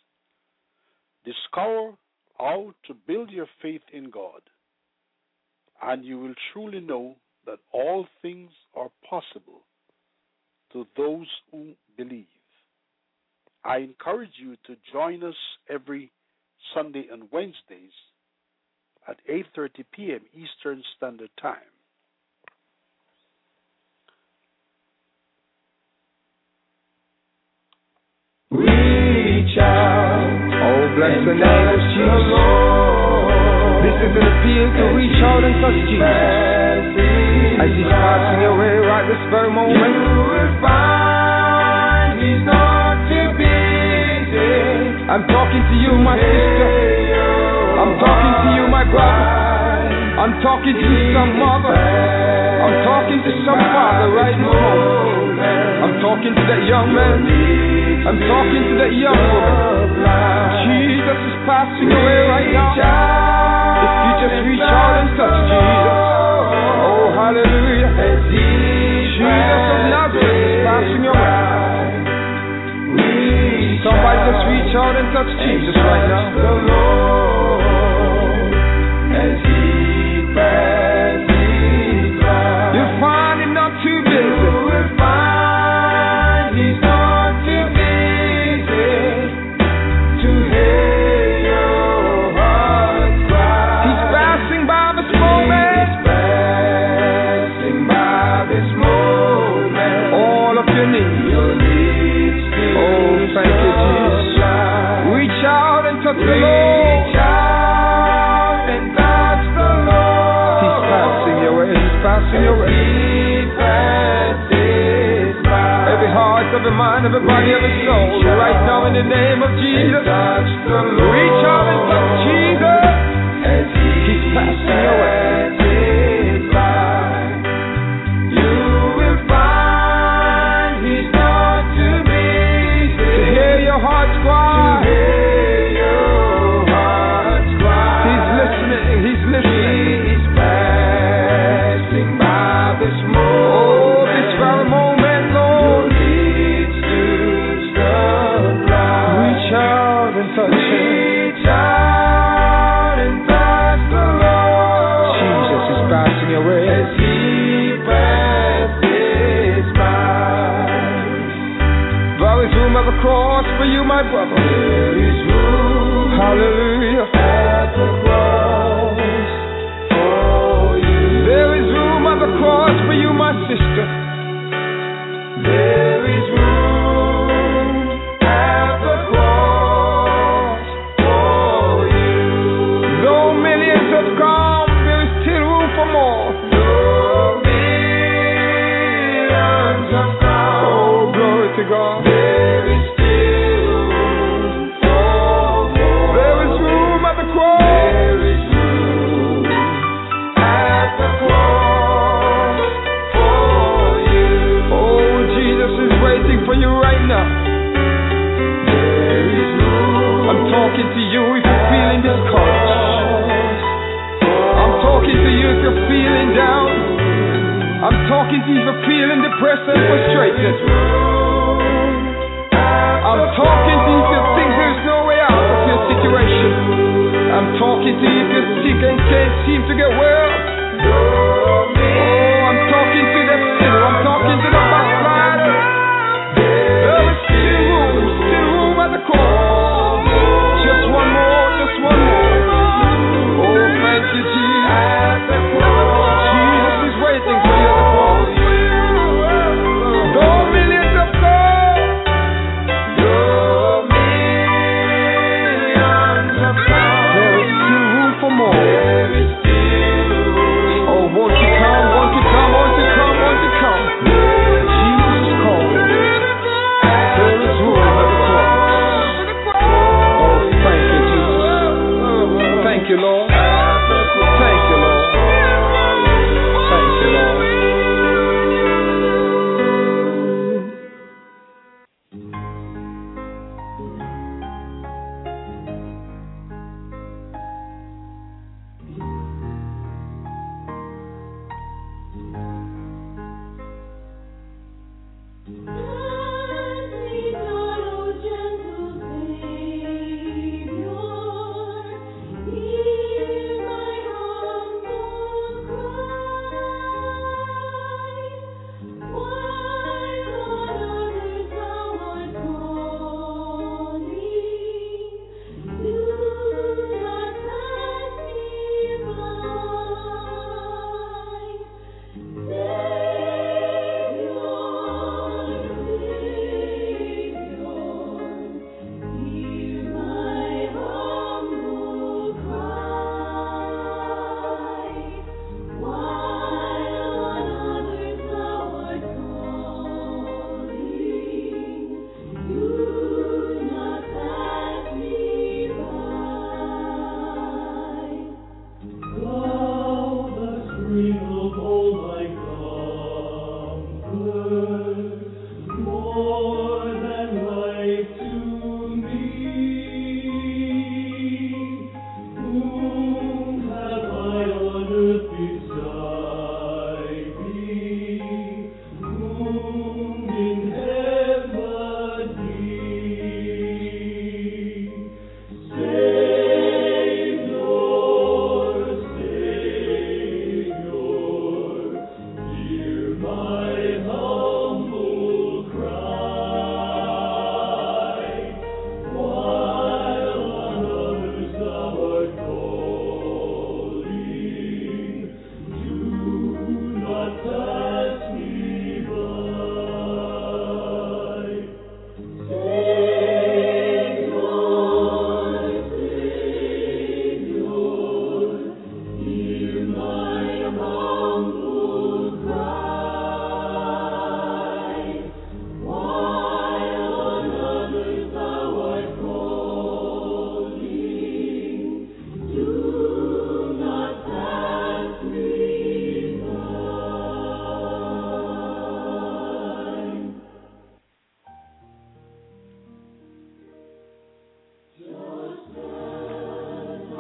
Discover how to build your faith in God, and you will truly know that all things are possible to those who believe. I encourage you to join us every Sunday and Wednesdays at 8:30 p.m. Eastern Standard Time. Reach out. Oh, bless the name of Jesus. This is an appeal to reach out and touch Jesus. As He's passing away right this very moment, you will find He's not too busy. I'm talking to you, my sister. I'm talking to you, my brother. I'm talking to some mother. I'm talking to some father right now. I'm talking to that young man. I'm talking to that young woman. Jesus is passing away right now. If you just reach out and touch Jesus. Oh, hallelujah. Jesus of Nazareth is passing away. Somebody just reach out and touch Jesus right now. You'll find Him not too busy. He's not too busy to hear your heart cry. He's passing by this moment. He's passing by this moment. All of your needs. Oh, thank you, Jesus. Reach out and touch the Lord. Reach out and touch the Lord. He's passing your way. He's passing your way. Every heart, every mind, every body, every soul. Right now in the name of Jesus. Reach out and touch Jesus. He's passing your way. You will find He's not too busy to hear your heart's cry. He's listening. He's listening. He's passing by this moment. Oh, this very moment, Lord. Reach out and touch Him. Reach out and touch the Lord. Jesus is passing away. As He passes by. There is room at the cross for you, my brother. There is room. Hallelujah. At the cross for you. There is room at the cross for you, my sister. There is room at the cross for you. Though millions have come, there is still room for more. Though millions have come, oh, glory to God. There is still room for more. There is room at the cross. There is room at the cross for you. Oh, Jesus is waiting for you right now. There is room. I'm talking to you if you're feeling discouraged. I'm talking to you if you're feeling down. I'm talking to you if you're feeling depressed and frustrated. I'm talking to you if you think there's no way out of your situation. I'm talking to you if you're sick and can't seem to get well. Oh, I'm talking to the sinner. I'm talking to the backslider. There is still room at the cross. Just one more, just one more. Oh, thank you, Jesus. Jesus is waiting for you at the cross. Though millions have come, there is still room for more. There is still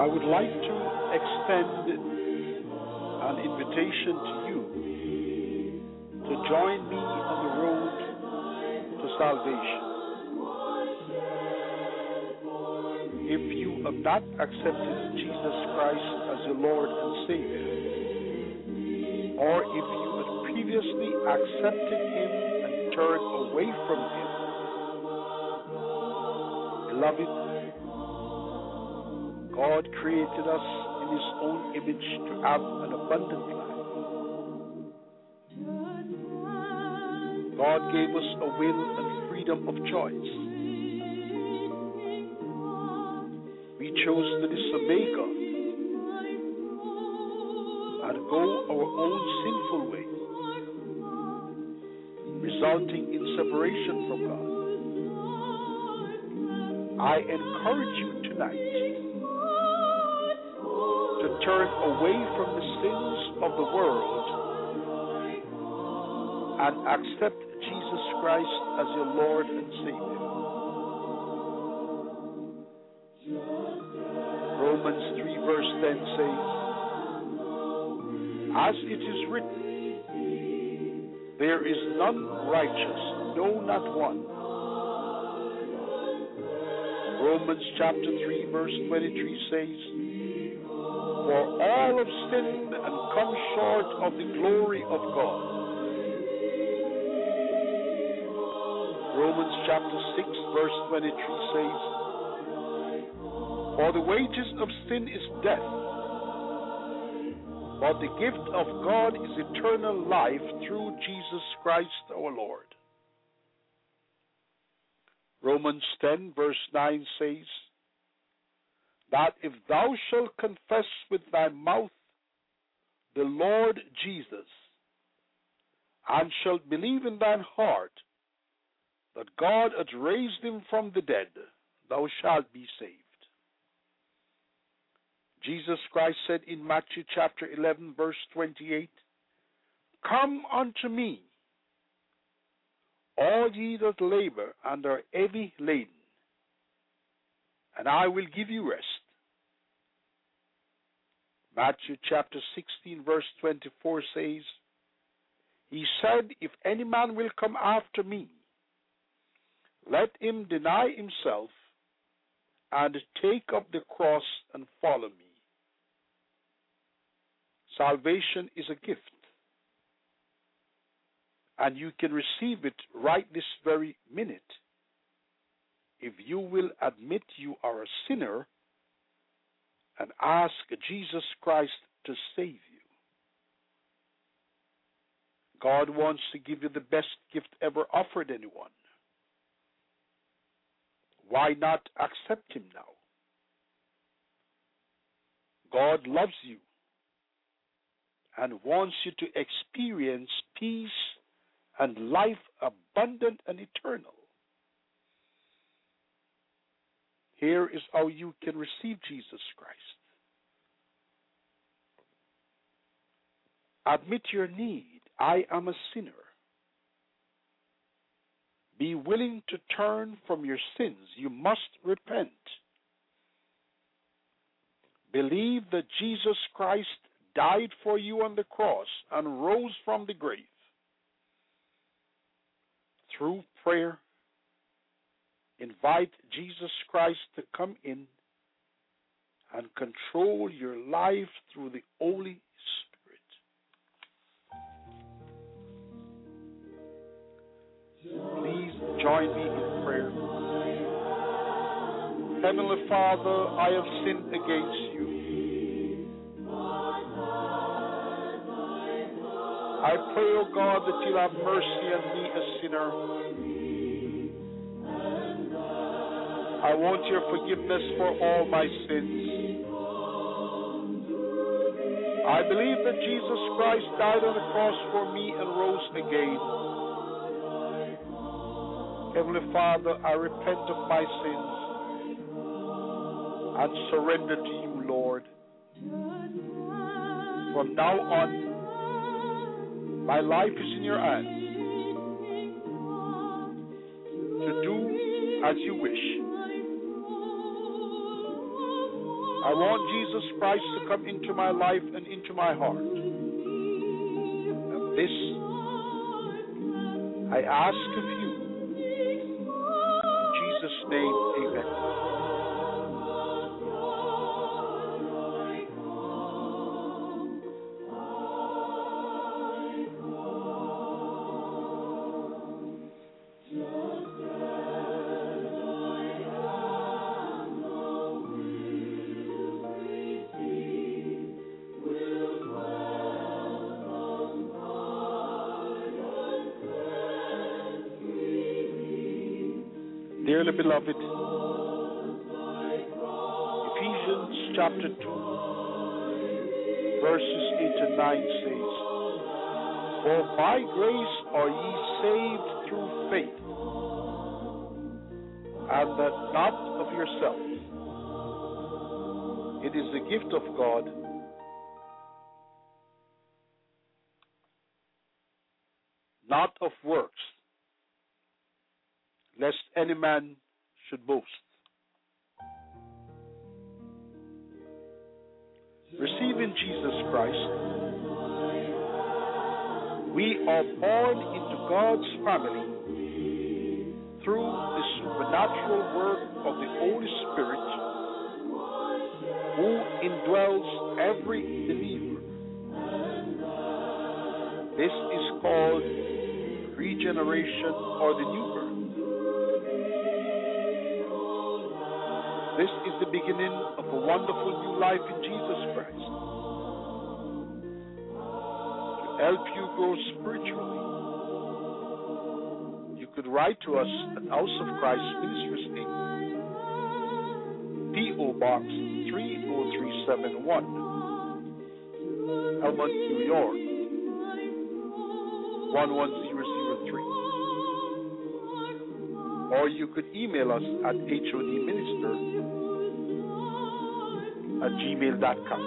I would like to extend an invitation to you to join me on the road to salvation. If you have not accepted Jesus Christ as your Lord and Savior, or if you had previously accepted Him and turned away from Him, beloved, God created us in His own image to have an abundant life. God gave us a will and freedom of choice. We chose to disobey God and go our own sinful way, resulting in separation from God. I encourage you tonight to turn away from the sins of the world and accept Jesus Christ as your Lord and Savior. Romans 3 verse 10 says, as it is written, there is none righteous, no, not one. Romans chapter 3 verse 23 says, for all have sinned and come short of the glory of God. Romans chapter 6 verse 23 says, for the wages of sin is death, but the gift of God is eternal life through Jesus Christ our Lord. Romans 10 verse 9 says, that if thou shalt confess with thy mouth the Lord Jesus, and shalt believe in thine heart that God hath raised him from the dead, thou shalt be saved. Jesus Christ said in Matthew chapter 11 verse 28, come unto me, all ye that labor and are heavy laden, and I will give you rest. Matthew chapter 16 verse 24 says, he said, if any man will come after me, let him deny himself and take up the cross and follow me. Salvation is a gift, and you can receive it right this very minute if you will admit you are a sinner and ask Jesus Christ to save you. God wants to give you the best gift ever offered anyone. Why not accept Him now? God loves you and wants you to experience peace and life abundant and eternal. Here is how you can receive Jesus Christ. Admit your need. I am a sinner. Be willing to turn from your sins. You must repent. Believe that Jesus Christ died for you on the cross and rose from the grave. Through prayer, invite Jesus Christ to come in and control your life through the Holy Spirit. Please join me in prayer. Heavenly Father, I have sinned against you. I pray, O God, that you'll have mercy on me, a sinner. I want your forgiveness for all my sins. I believe that Jesus Christ died on the cross for me and rose again. Heavenly Father, I repent of my sins and surrender to you, Lord. From now on, my life is in your hands to do as you wish. I want Jesus Christ to come into my life and into my heart. And this I ask of you. In Jesus' name, amen. Dearly beloved, Ephesians chapter 2, verses 8 and 9 says, For by grace are ye saved through faith, and that not of yourselves. It is the gift of God, not of works, lest any man should boast. Receiving Jesus Christ, we are born into God's family through the supernatural work of the Holy Spirit who indwells every believer. This is called regeneration or the new birth. This is the beginning of a wonderful new life in Jesus Christ. To help you grow spiritually, you could write to us at House of Christ Ministries Inc., P.O. Box 30371, Elmont, New York 11003. Or you could email us at hodminister@gmail.com.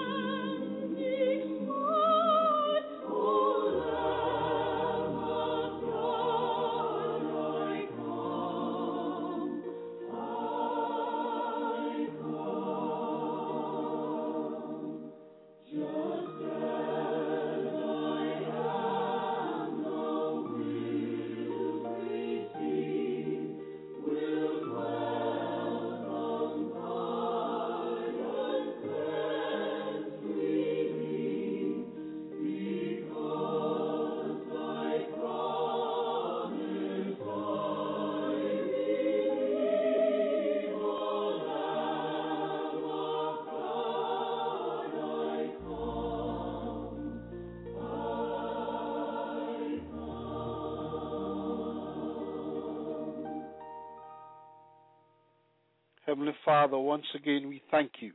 Heavenly Father, once again we thank you.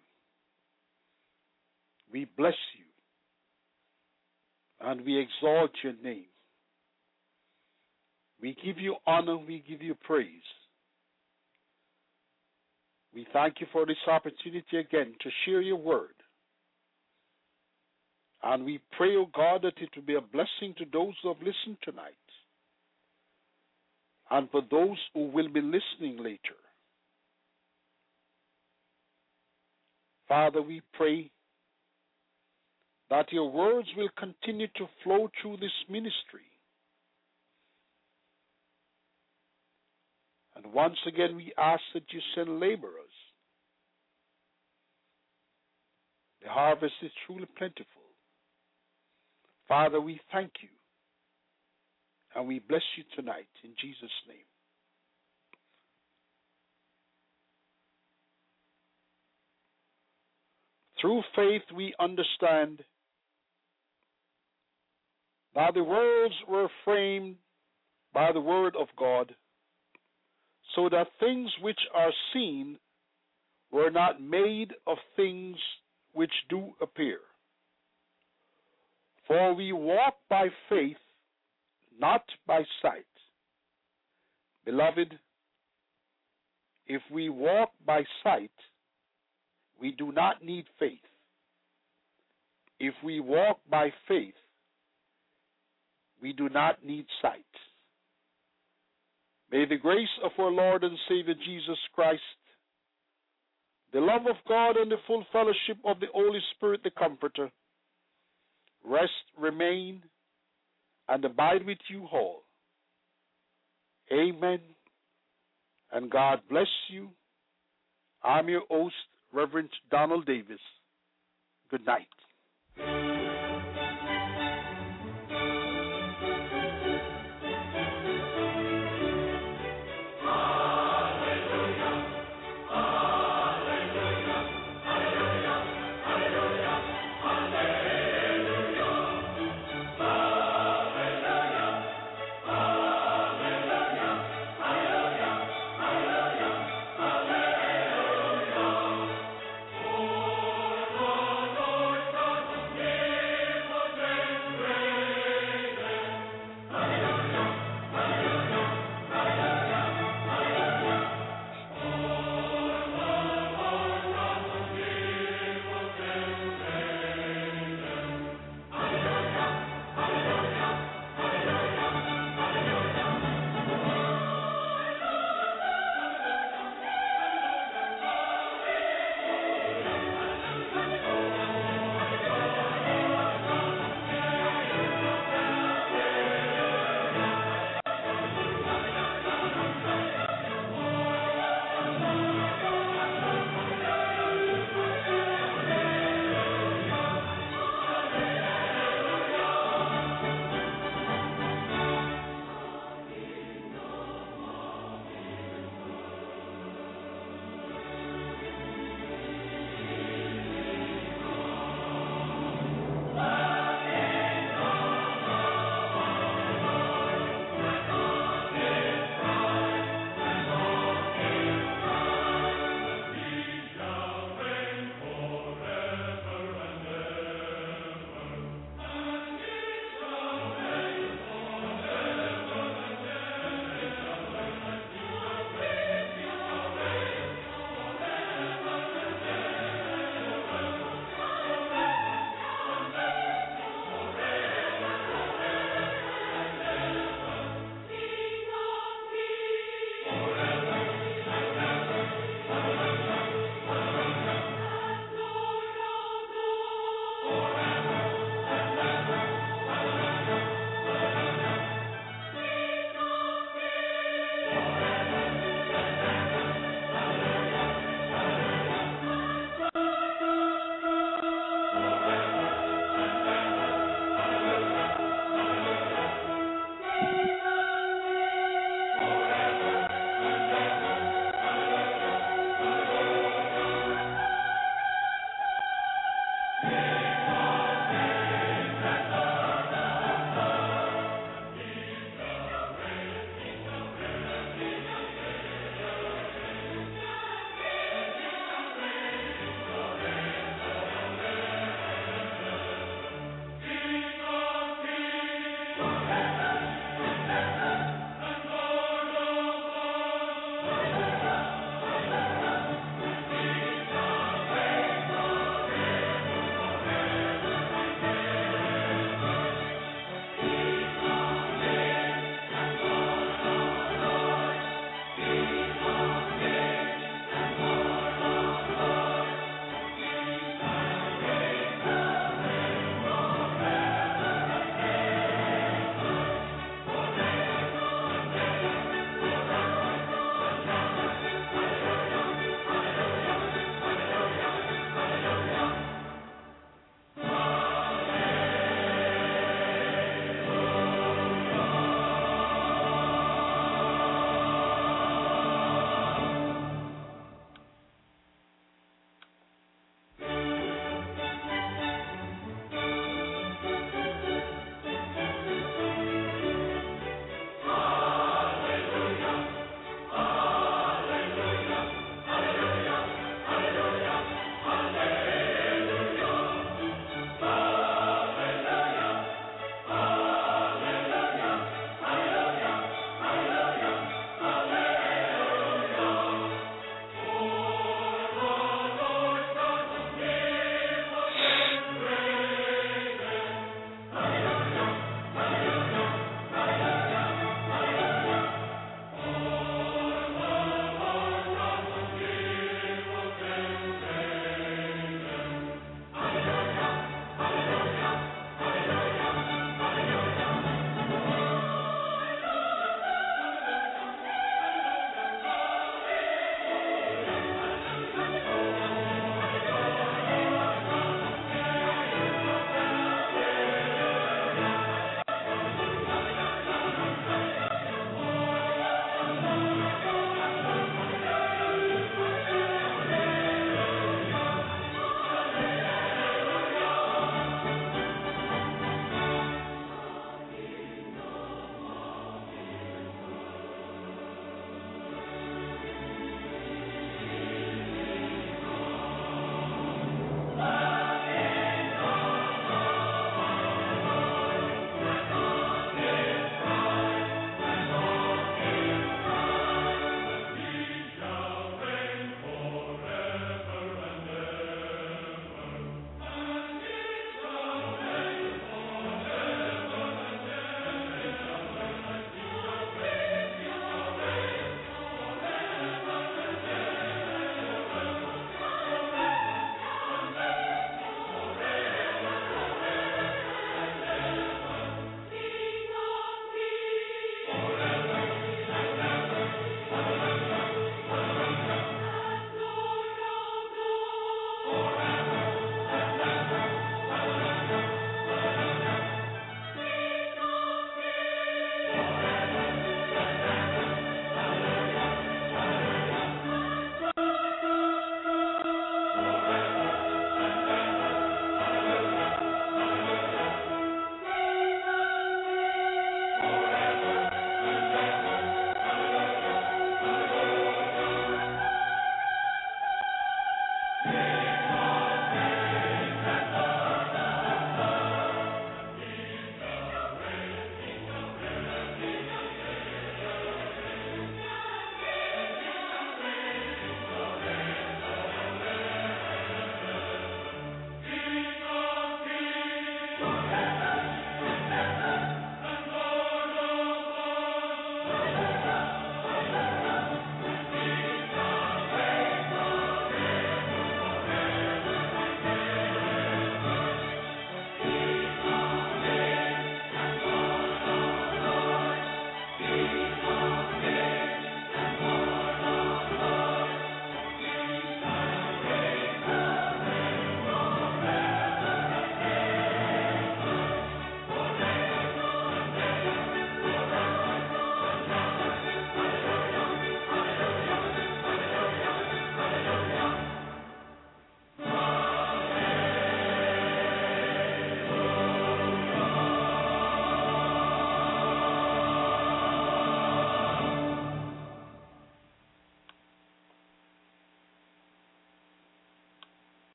We bless you. And we exalt your name. We give you honor, we give you praise. We thank you for this opportunity again to share your word. And we pray, O God, that it will be a blessing to those who have listened tonight. And for those who will be listening later. Father, we pray that your words will continue to flow through this ministry. And once again, we ask that you send laborers. The harvest is truly plentiful. Father, we thank you. And we bless you tonight in Jesus' name. Through faith, we understand that the worlds were framed by the word of God, so that things which are seen were not made of things which do appear. For we walk by faith, not by sight. Beloved, if we walk by sight, we do not need faith. If we walk by faith, we do not need sight. May the grace of our Lord and Savior Jesus Christ, The love of God and the full fellowship of the Holy Spirit, the Comforter, rest, remain, and abide with you all. Amen. And God bless you. I'm your host, Reverend Donald Davis. Good night.